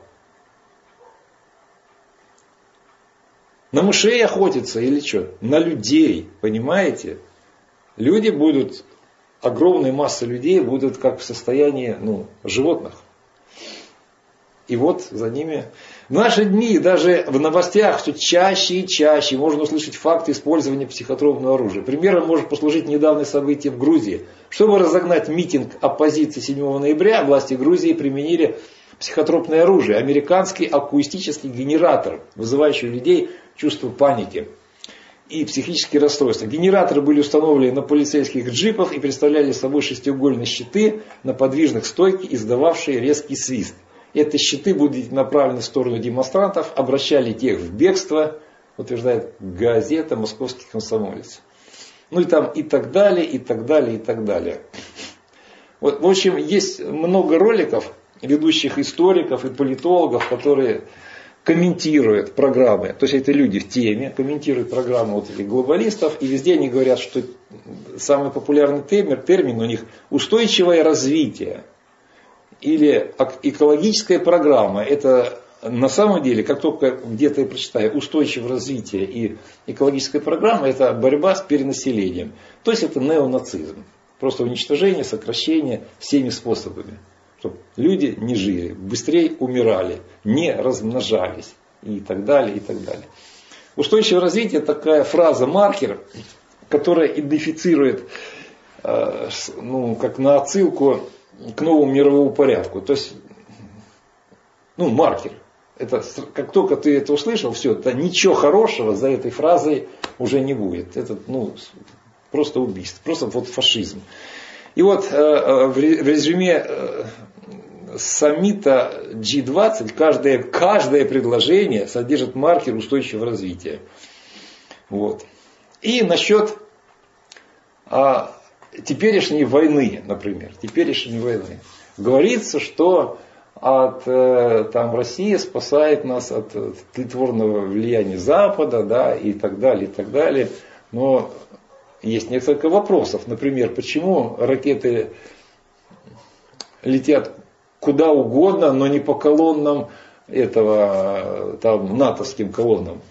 Speaker 1: На мышей охотятся или что? На людей, понимаете? Люди будут, огромная масса людей будут как в состоянии ну, животных. И вот за ними... В наши дни даже в новостях все чаще и чаще можно услышать факты использования психотропного оружия. Примером может послужить недавнее событие в Грузии. Чтобы разогнать митинг оппозиции седьмого ноября, власти Грузии применили психотропное оружие. Американский акустический генератор, вызывающий у людей чувство паники и психические расстройства. Генераторы были установлены на полицейских джипах и представляли собой шестиугольные щиты на подвижных стойке, издававшие резкий свист. Эти щиты будут направлены в сторону демонстрантов, обращали тех в бегство, утверждает газета «Московский комсомолец». Ну и там и так далее, и так далее, и так далее. Вот, в общем, есть много роликов ведущих историков и политологов, которые комментируют программы. То есть это люди в теме, комментируют программы вот этих глобалистов. И везде они говорят, что самый популярный термин, термин у них устойчивое развитие. Или экологическая программа. Это на самом деле, как только где-то я прочитаю устойчивое развитие и экологическая программа, это борьба с перенаселением. То есть это неонацизм. Просто уничтожение, сокращение всеми способами. Чтобы люди не жили, быстрее умирали, не размножались и так далее, и так далее. Устойчивое развитие такая фраза-маркер, которая идентифицирует ну, как на отсылку к новому мировому порядку. То есть, ну, маркер. Это, как только ты это услышал, все, это ничего хорошего за этой фразой уже не будет. Это, ну, просто убийство, просто вот фашизм. И вот в резюме саммита джи двадцать каждое, каждое предложение содержит маркер устойчивого развития. Вот. И насчет а, теперешней войны, например, теперешней войны. Говорится, что от, там, Россия спасает нас от тлетворного влияния Запада, да, и так далее, и так далее. Но есть несколько вопросов. Например, почему ракеты летят куда угодно, но не по колоннам этого, там, натовским колоннам?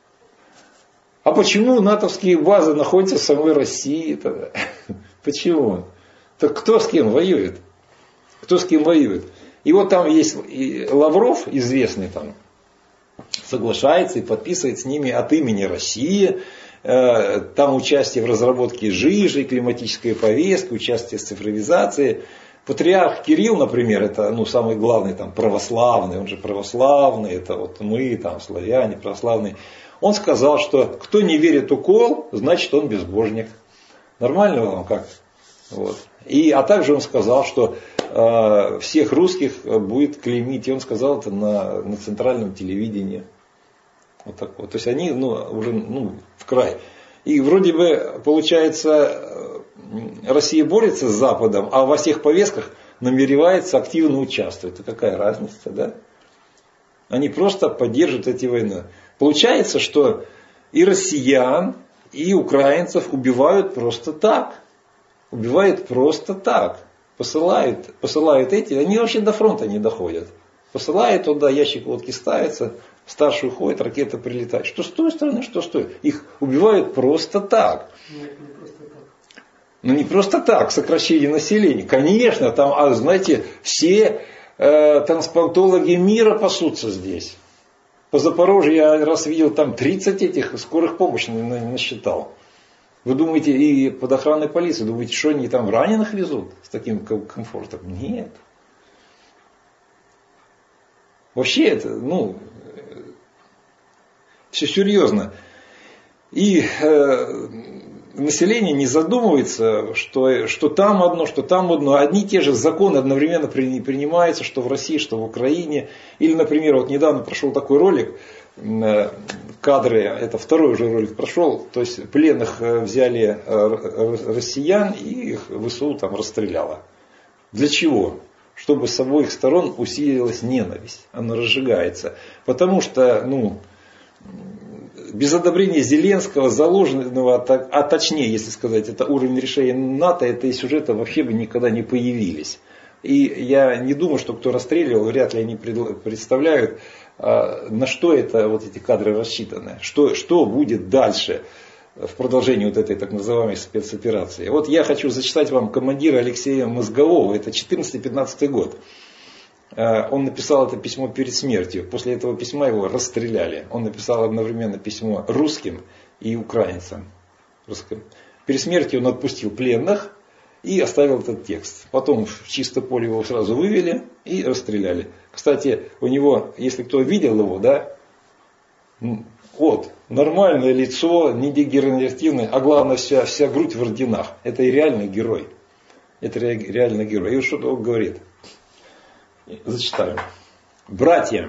Speaker 1: А почему натовские базы находятся в самой России тогда? Почему? Так кто с кем воюет? Кто с кем воюет? И вот там есть и Лавров, известный там, соглашается и подписывает с ними от имени России. Там участие в разработке жижи, климатической повестки, участие в цифровизации. Патриарх Кирилл, например, это ну, самый главный там, православный, он же православный, это вот мы, там, славяне, православные. Он сказал, что кто не верит укол, значит он безбожник. Нормально вам как? Вот. И, а также он сказал, что э, всех русских будет клеймить. И он сказал это на, на центральном телевидении. Вот так вот. То есть они ну, уже ну, в край. И вроде бы получается Россия борется с Западом, а во всех повестках намеревается активно участвовать. Это какая разница, да? Они просто поддерживают эти войны. Получается, что и россиян, и украинцев убивают просто так. Убивают просто так. Посылают, посылают эти, они вообще до фронта не доходят. Посылают туда, ящик водки ставится, старший уходит, ракета прилетает. Что с той стороны, что с той. Их убивают просто так.
Speaker 2: Нет, не просто так.
Speaker 1: Ну не просто так, сокращение населения. Конечно, там, а, знаете, все э, трансплантологи мира пасутся здесь. По Запорожью я раз видел, там тридцать этих скорых помощи насчитал. Вы думаете, и под охраной полиции, думаете, что они там раненых везут с таким комфортом? Нет. Вообще это, ну, все серьезно. И э, население не задумывается, что, что там одно, что там одно. Одни и те же законы одновременно принимаются, что в России, что в Украине. Или, например, вот недавно прошел такой ролик, кадры, это второй уже ролик прошел, то есть пленных взяли россиян и их ВСУ там расстреляло. Для чего? Чтобы с обоих сторон усилилась ненависть, она разжигается. Потому что, ну, без одобрения Зеленского, заложенного, а точнее, если сказать, это уровень решения НАТО, эти сюжеты вообще бы никогда не появились. И я не думаю, что кто расстреливал, вряд ли они представляют, на что это вот эти кадры рассчитаны, что, что будет дальше в продолжении вот этой так называемой спецоперации. Вот я хочу зачитать вам командира Алексея Мозгового, это четырнадцатый-пятнадцатый год. Он написал это письмо перед смертью, после этого письма его расстреляли. Он написал одновременно письмо русским и украинцам. Русским. Перед смертью он отпустил пленных и оставил этот текст. Потом в чисто поле его сразу вывели и расстреляли. Кстати, у него, если кто видел его, да, вот, нормальное лицо, не дегенеративное, а главное, вся, вся грудь в орденах. Это и реальный герой. Это реальный герой. И вот что он говорит. Зачитаю. Братья,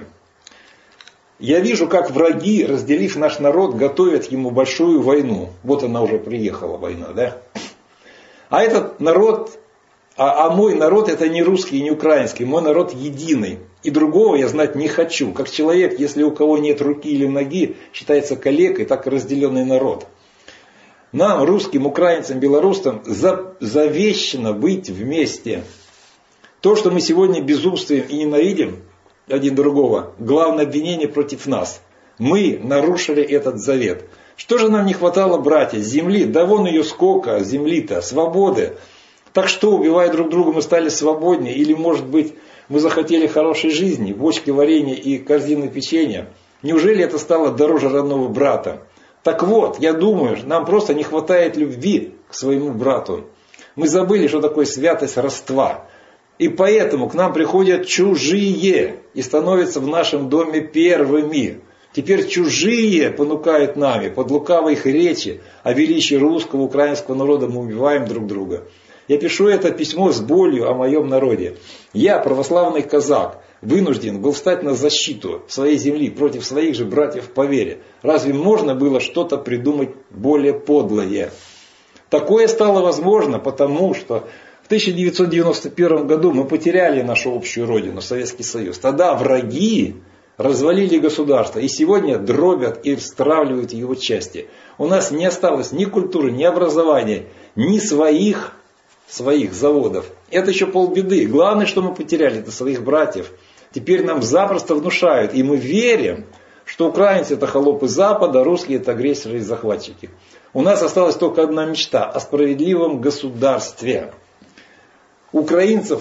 Speaker 1: я вижу, как враги, разделив наш народ, готовят ему большую войну. Вот она уже приехала, война, да? А этот народ, а, а мой народ это не русский и не украинский, мой народ единый. И другого я знать не хочу. Как человек, если у кого нет руки или ноги, считается калекой, так и разделенный народ. Нам, русским, украинцам, белорусам, завещано быть вместе. То, что мы сегодня безумствуем и ненавидим один другого, главное обвинение против нас. Мы нарушили этот завет. Что же нам не хватало, братья, земли? Да вон ее сколько, земли-то, свободы. Так что, убивая друг друга, мы стали свободнее? Или, может быть, мы захотели хорошей жизни, бочки варенья и корзины печенья? Неужели это стало дороже родного брата? Так вот, я думаю, нам просто не хватает любви к своему брату. Мы забыли, что такое святость родства. И поэтому к нам приходят чужие и становятся в нашем доме первыми. Теперь чужие понукают нами под лукавой их речи о величии русского, украинского народа, мы убиваем друг друга. Я пишу это письмо с болью о моем народе. Я, православный казак, вынужден был встать на защиту своей земли против своих же братьев по вере. Разве можно было что-то придумать более подлое? Такое стало возможно, потому что в тысяча девятьсот девяносто первом году мы потеряли нашу общую родину, Советский Союз. Тогда враги развалили государство и сегодня дробят и стравливают его части. У нас не осталось ни культуры, ни образования, ни своих, своих заводов. Это еще полбеды. Главное, что мы потеряли, это своих братьев. Теперь нам запросто внушают, и мы верим, что украинцы это холопы Запада, русские это агрессоры и захватчики. У нас осталась только одна мечта о справедливом государстве. Украинцев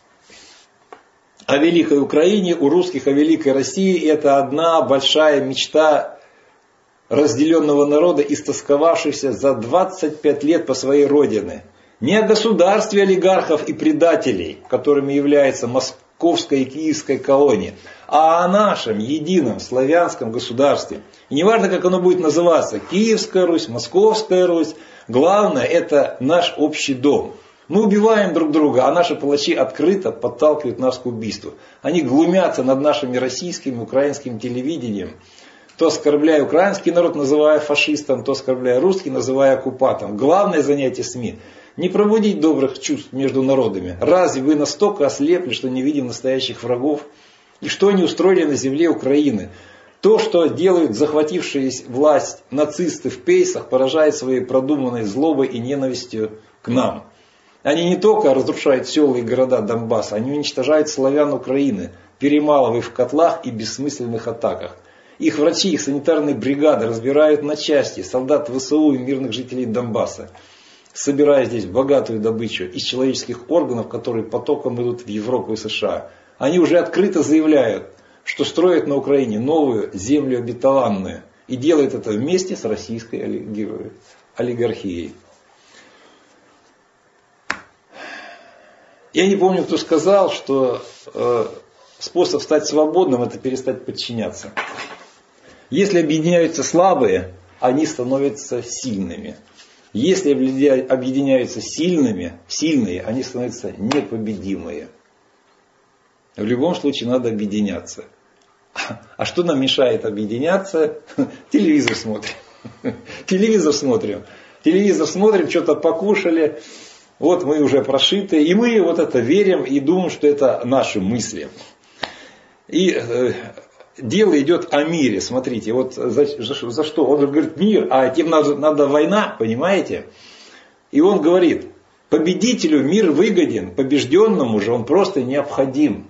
Speaker 1: о великой Украине, у русских о великой России. Это одна большая мечта разделенного народа, истосковавшихся за двадцать пять лет по своей родине. Не о государстве олигархов и предателей, которыми является московская и киевская колония, а о нашем едином славянском государстве. И неважно, как оно будет называться, Киевская Русь, Московская Русь, главное это наш общий дом. Мы убиваем друг друга, а наши палачи открыто подталкивают нас к убийству. Они глумятся над нашим российским и украинским телевидением, то оскорбляя украинский народ, называя фашистом, то оскорбляя русский, называя оккупантом. Главное занятие СМИ – не пробудить добрых чувств между народами. Разве вы настолько ослепли, что не видим настоящих врагов? И что они устроили на земле Украины? То, что делают захватившие власть нацисты в Пейсах, поражает своей продуманной злобой и ненавистью к нам. Они не только разрушают села и города Донбасса, они уничтожают славян Украины, перемалывая в котлах и бессмысленных атаках. Их врачи, их санитарные бригады разбирают на части солдат ВСУ и мирных жителей Донбасса, собирая здесь богатую добычу из человеческих органов, которые потоком идут в Европу и США. Они уже открыто заявляют, что строят на Украине новую землю обетованную. И делают это вместе с российской олигархией. Я не помню, кто сказал, что э, способ стать свободным – это перестать подчиняться. Если объединяются слабые, они становятся сильными. Если объединяются сильными, сильные, они становятся непобедимые. В любом случае надо объединяться. А что нам мешает объединяться? Телевизор смотрим. Телевизор смотрим. Телевизор смотрим, что-то покушали. Вот мы уже прошиты. И мы вот это верим и думаем, что это наши мысли. И э, дело идет о мире. Смотрите, вот за, за, за что? Он говорит мир, а тем надо, надо война, понимаете? И он говорит, победителю мир выгоден, побежденному же он просто необходим.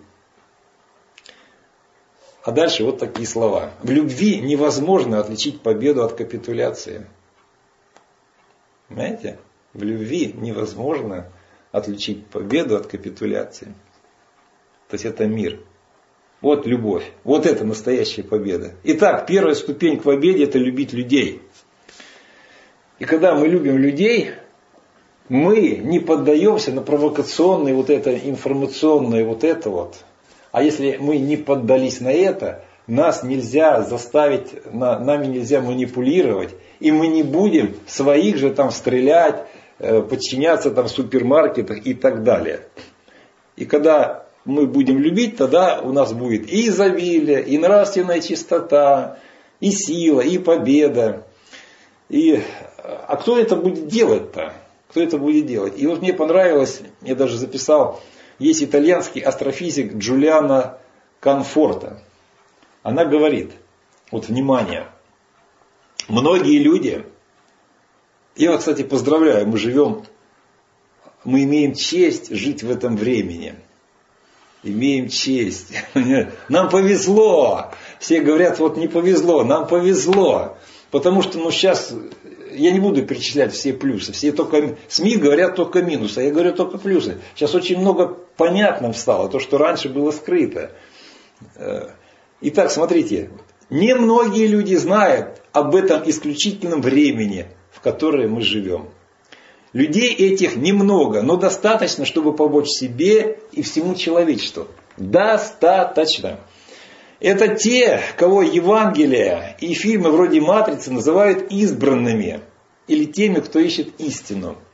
Speaker 1: А дальше вот такие слова. В любви невозможно отличить победу от капитуляции. Понимаете? В любви невозможно отличить победу от капитуляции. То есть это мир. Вот любовь. Вот это настоящая победа. Итак, первая ступень к победе – это любить людей. И когда мы любим людей, мы не поддаемся на провокационное вот это информационное вот это вот. А если мы не поддались на это, нас нельзя заставить, нами нельзя манипулировать. И мы не будем своих же там стрелять, подчиняться там в супермаркетах и так далее. И когда мы будем любить, тогда у нас будет и изобилие, и нравственная чистота, и сила, и победа. И, а кто это будет делать-то? Кто это будет делать? И вот мне понравилось, я даже записал, есть итальянский астрофизик Джулиана Конфорта. Она говорит, вот внимание, многие люди, я вас, кстати, поздравляю, мы живем, мы имеем честь жить в этом времени. Имеем честь. Нам повезло. Все говорят, вот не повезло, нам повезло. Потому что, ну, сейчас, я не буду перечислять все плюсы. Все только, СМИ говорят только минусы, а я говорю только плюсы. Сейчас очень много понятным стало, то, что раньше было скрыто. Итак, смотрите. Немногие люди знают об этом исключительном времени, в которое мы живем. Людей этих немного, но достаточно, чтобы помочь себе и всему человечеству. Достаточно. Это те, кого Евангелие и фильмы вроде «Матрицы» называют избранными. Или теми, кто ищет истину.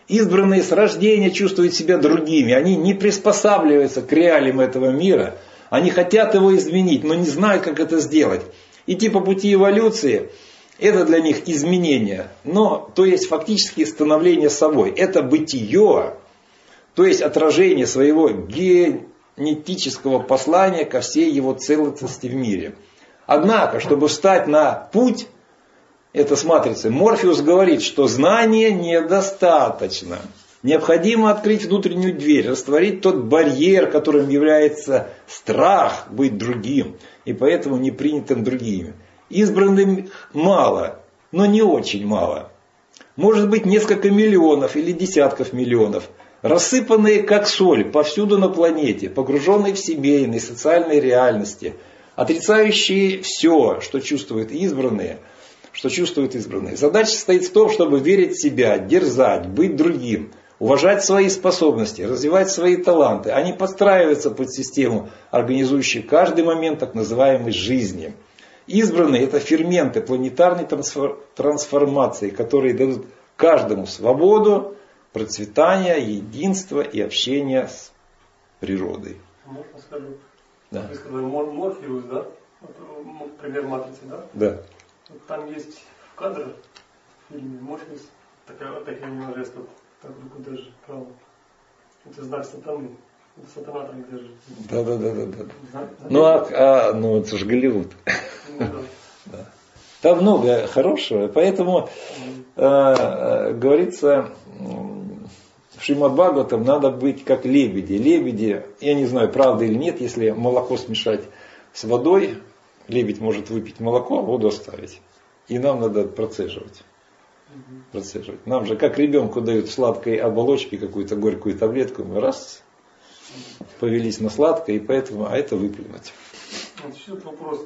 Speaker 1: Избранные с рождения чувствуют себя другими. Они не приспосабливаются к реалиям этого мира. Они хотят его изменить, но не знают, как это сделать. Идти по пути эволюции – это для них изменение. Но, то есть фактически становление собой. Это бытие, то есть отражение своего генетического послания ко всей его целостности в мире. Однако, чтобы встать на путь, это с матрицей, Морфеус говорит, что знания недостаточно. Необходимо открыть внутреннюю дверь, растворить тот барьер, которым является страх быть другим, и поэтому непринятым другими. Избранным мало, но не очень мало. Может быть несколько миллионов или десятков миллионов, рассыпанные как соль повсюду на планете, погруженные в семейные, социальные реальности, отрицающие все, что чувствуют избранные, что чувствуют избранные. Задача состоит в том, чтобы верить в себя, дерзать, быть другим, уважать свои способности, развивать свои таланты, а не подстраиваться под систему, организующую каждый момент так называемой жизни. Избранные – это ферменты планетарной трансформации, которые дадут каждому свободу, процветание, единство и общение с природой.
Speaker 2: Можно скажу?
Speaker 1: Да.
Speaker 2: Вы сказали Морфеус, да? Вот, пример матрицы, да?
Speaker 1: Да.
Speaker 2: Вот там есть в кадрах в фильме Морфеус, такая, такая у него жест, вот, так руку держит, правда. Это знак сатаны. Это сатана так держит.
Speaker 1: Да, да, да, да, да.
Speaker 2: Знак,
Speaker 1: Ну, а, а, ну это же Голливуд.
Speaker 2: ну, да.
Speaker 1: Да. Там много хорошего, поэтому э, э, говорится, в Шримад Бхагаватам надо быть как лебеди. Лебеди, я не знаю, правда или нет, если молоко смешать с водой, лебедь может выпить молоко, а воду оставить. И нам надо процеживать. процеживать. Нам же, как ребенку дают в сладкой оболочке какую-то горькую таблетку, мы раз повелись на сладкое, и поэтому, а это выплюнуть.
Speaker 2: Вот еще вопрос.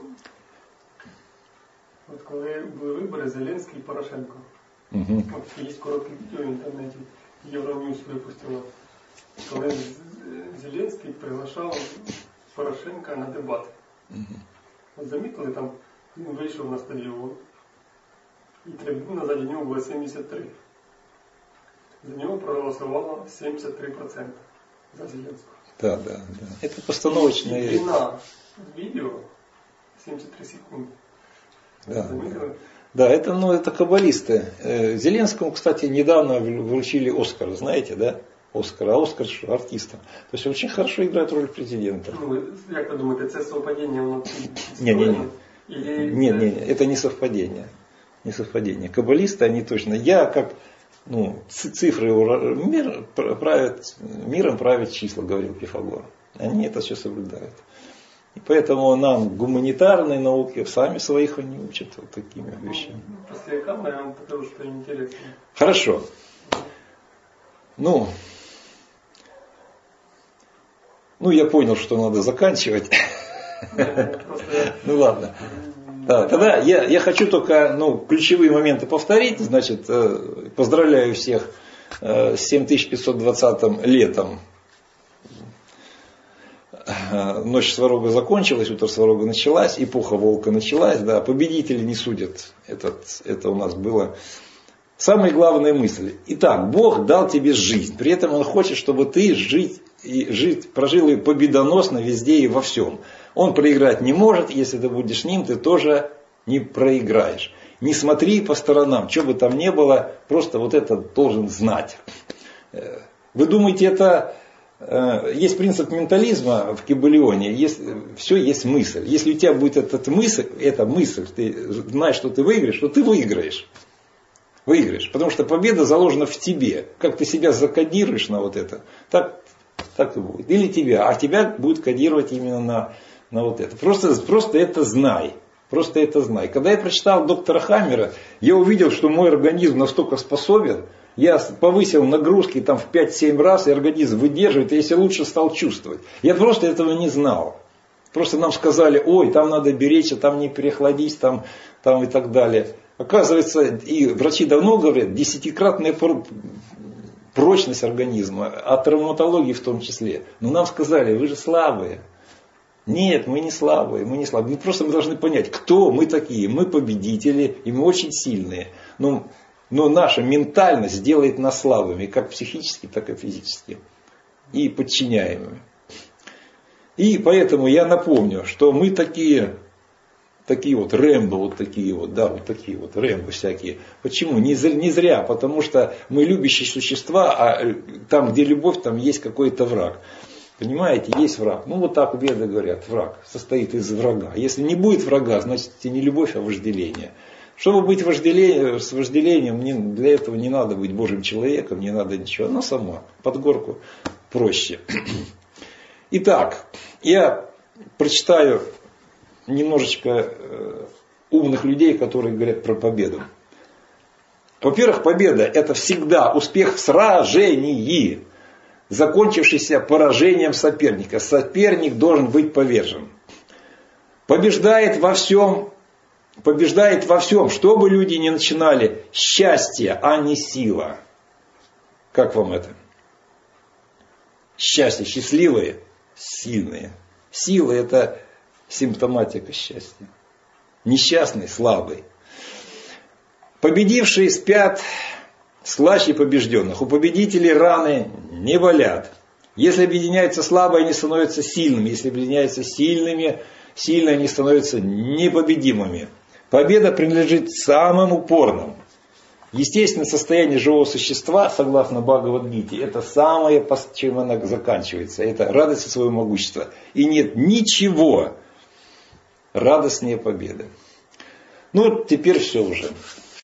Speaker 2: Вот коли були вибори Зеленський і Порошенко,
Speaker 1: Угу.
Speaker 2: от є коротке відео в інтернеті, Євроньюз випустило, коли Зеленський приглашав Порошенка на дебати.
Speaker 1: Угу.
Speaker 2: От замітили, там він вийшов на стадіон, і трибуна заді нього була сімдесят три. За нього проголосувало сімдесят три відсотки за Зеленського.
Speaker 1: Да, да, да. Это постановочные...
Speaker 2: И длина видео семьдесят три секунды.
Speaker 1: Да, да. Да, это, ну, это каббалисты. Зеленскому, кстати, недавно вручили Оскар, знаете, да? Оскар, а Оскар что, артистом. То есть очень хорошо играет роль президента.
Speaker 2: Ну, як ви думаєте, це совпадіння внутрі?
Speaker 1: Не, не, не.
Speaker 2: Или...
Speaker 1: Нет, нет, нет, это не совпадение. Не совпадение. Каббалисты, они точно. Я как, ну, цифры мир, правят, миром правят числа, говорил Пифагор. Они это все соблюдают. И поэтому нам гуманитарные науки сами своих они учат вот такими вещами.
Speaker 2: После камеры я вам покажу, что интересно.
Speaker 1: Хорошо. Ну, ну я понял, что надо заканчивать. Ну ладно. Да, тогда я, я хочу только ну, ключевые моменты повторить. Значит, поздравляю всех с семь тысяч пятьсот двадцатым летом. Ночь Сварога закончилась, утро Сварога началась, эпоха волка началась, да, победители не судят. Этот, это у нас было. Самая главная мысль. Итак, Бог дал тебе жизнь, при этом Он хочет, чтобы ты жить, и жить, прожил ее победоносно везде и во всем. Он проиграть не может, если ты будешь с Ним, ты тоже не проиграешь. Не смотри по сторонам, что бы там ни было, просто вот это должен знать. Вы думаете, это... Есть принцип ментализма в Кибалионе, есть, все есть мысль. Если у тебя будет эта мысль, эта мысль, ты знаешь, что ты выиграешь, то ты выиграешь. Выиграешь. Потому что победа заложена в тебе. Как ты себя закодируешь на вот это, так, так и будет. Или тебя, а тебя будет кодировать именно на, на вот это. Просто, просто это знай. Просто это знай. Когда я прочитал доктора Хаммера, я увидел, что мой организм настолько способен. Я повысил нагрузки там в пять-семь раз, и организм выдерживает, и я себя лучше стал чувствовать. Я просто этого не знал. Просто нам сказали, ой, там надо беречься, там не перехладись, там, там и так далее. Оказывается, и врачи давно говорят, десятикратная прочность организма, а травматологии в том числе. Но нам сказали, вы же слабые. Нет, мы не слабые, мы не слабые. Мы просто мы должны понять, кто мы такие. Мы победители, и мы очень сильные. Но Но наша ментальность делает нас слабыми, как психически, так и физически. И подчиняемыми. И поэтому я напомню, что мы такие, такие вот Рэмбо, вот такие вот, да, вот такие вот Рэмбо всякие. Почему? Не зря, не зря, потому что мы любящие существа, а там, где любовь, там есть какой-то враг. Понимаете, есть враг. Ну вот так веды говорят, враг состоит из врага. Если не будет врага, значит это не любовь, а вожделение. Чтобы быть вожделением, с вожделением, не, для этого не надо быть Божьим человеком, не надо ничего. Оно само, под горку проще. Итак, я прочитаю немножечко э, умных людей, которые говорят про победу. Во-первых, победа – это всегда успех в сражении, закончившийся поражением соперника. Соперник должен быть повержен. Побеждает во всем, побеждает во всем, что бы люди ни начинали, счастье, а не сила. Как вам это? Счастье, счастливые, сильные. Сила – это симптоматика счастья. Несчастный, слабый. Победившие спят слаще побежденных. У победителей раны не болят. Если объединяются слабые, они становятся сильными. Если объединяются сильными, сильные они становятся непобедимыми. Победа принадлежит самым упорным. Естественное состояние живого существа, согласно Бхагавад-гите, это самое, чем она заканчивается. Это радость от своего могущества. И нет ничего радостнее победы. Ну, теперь все уже.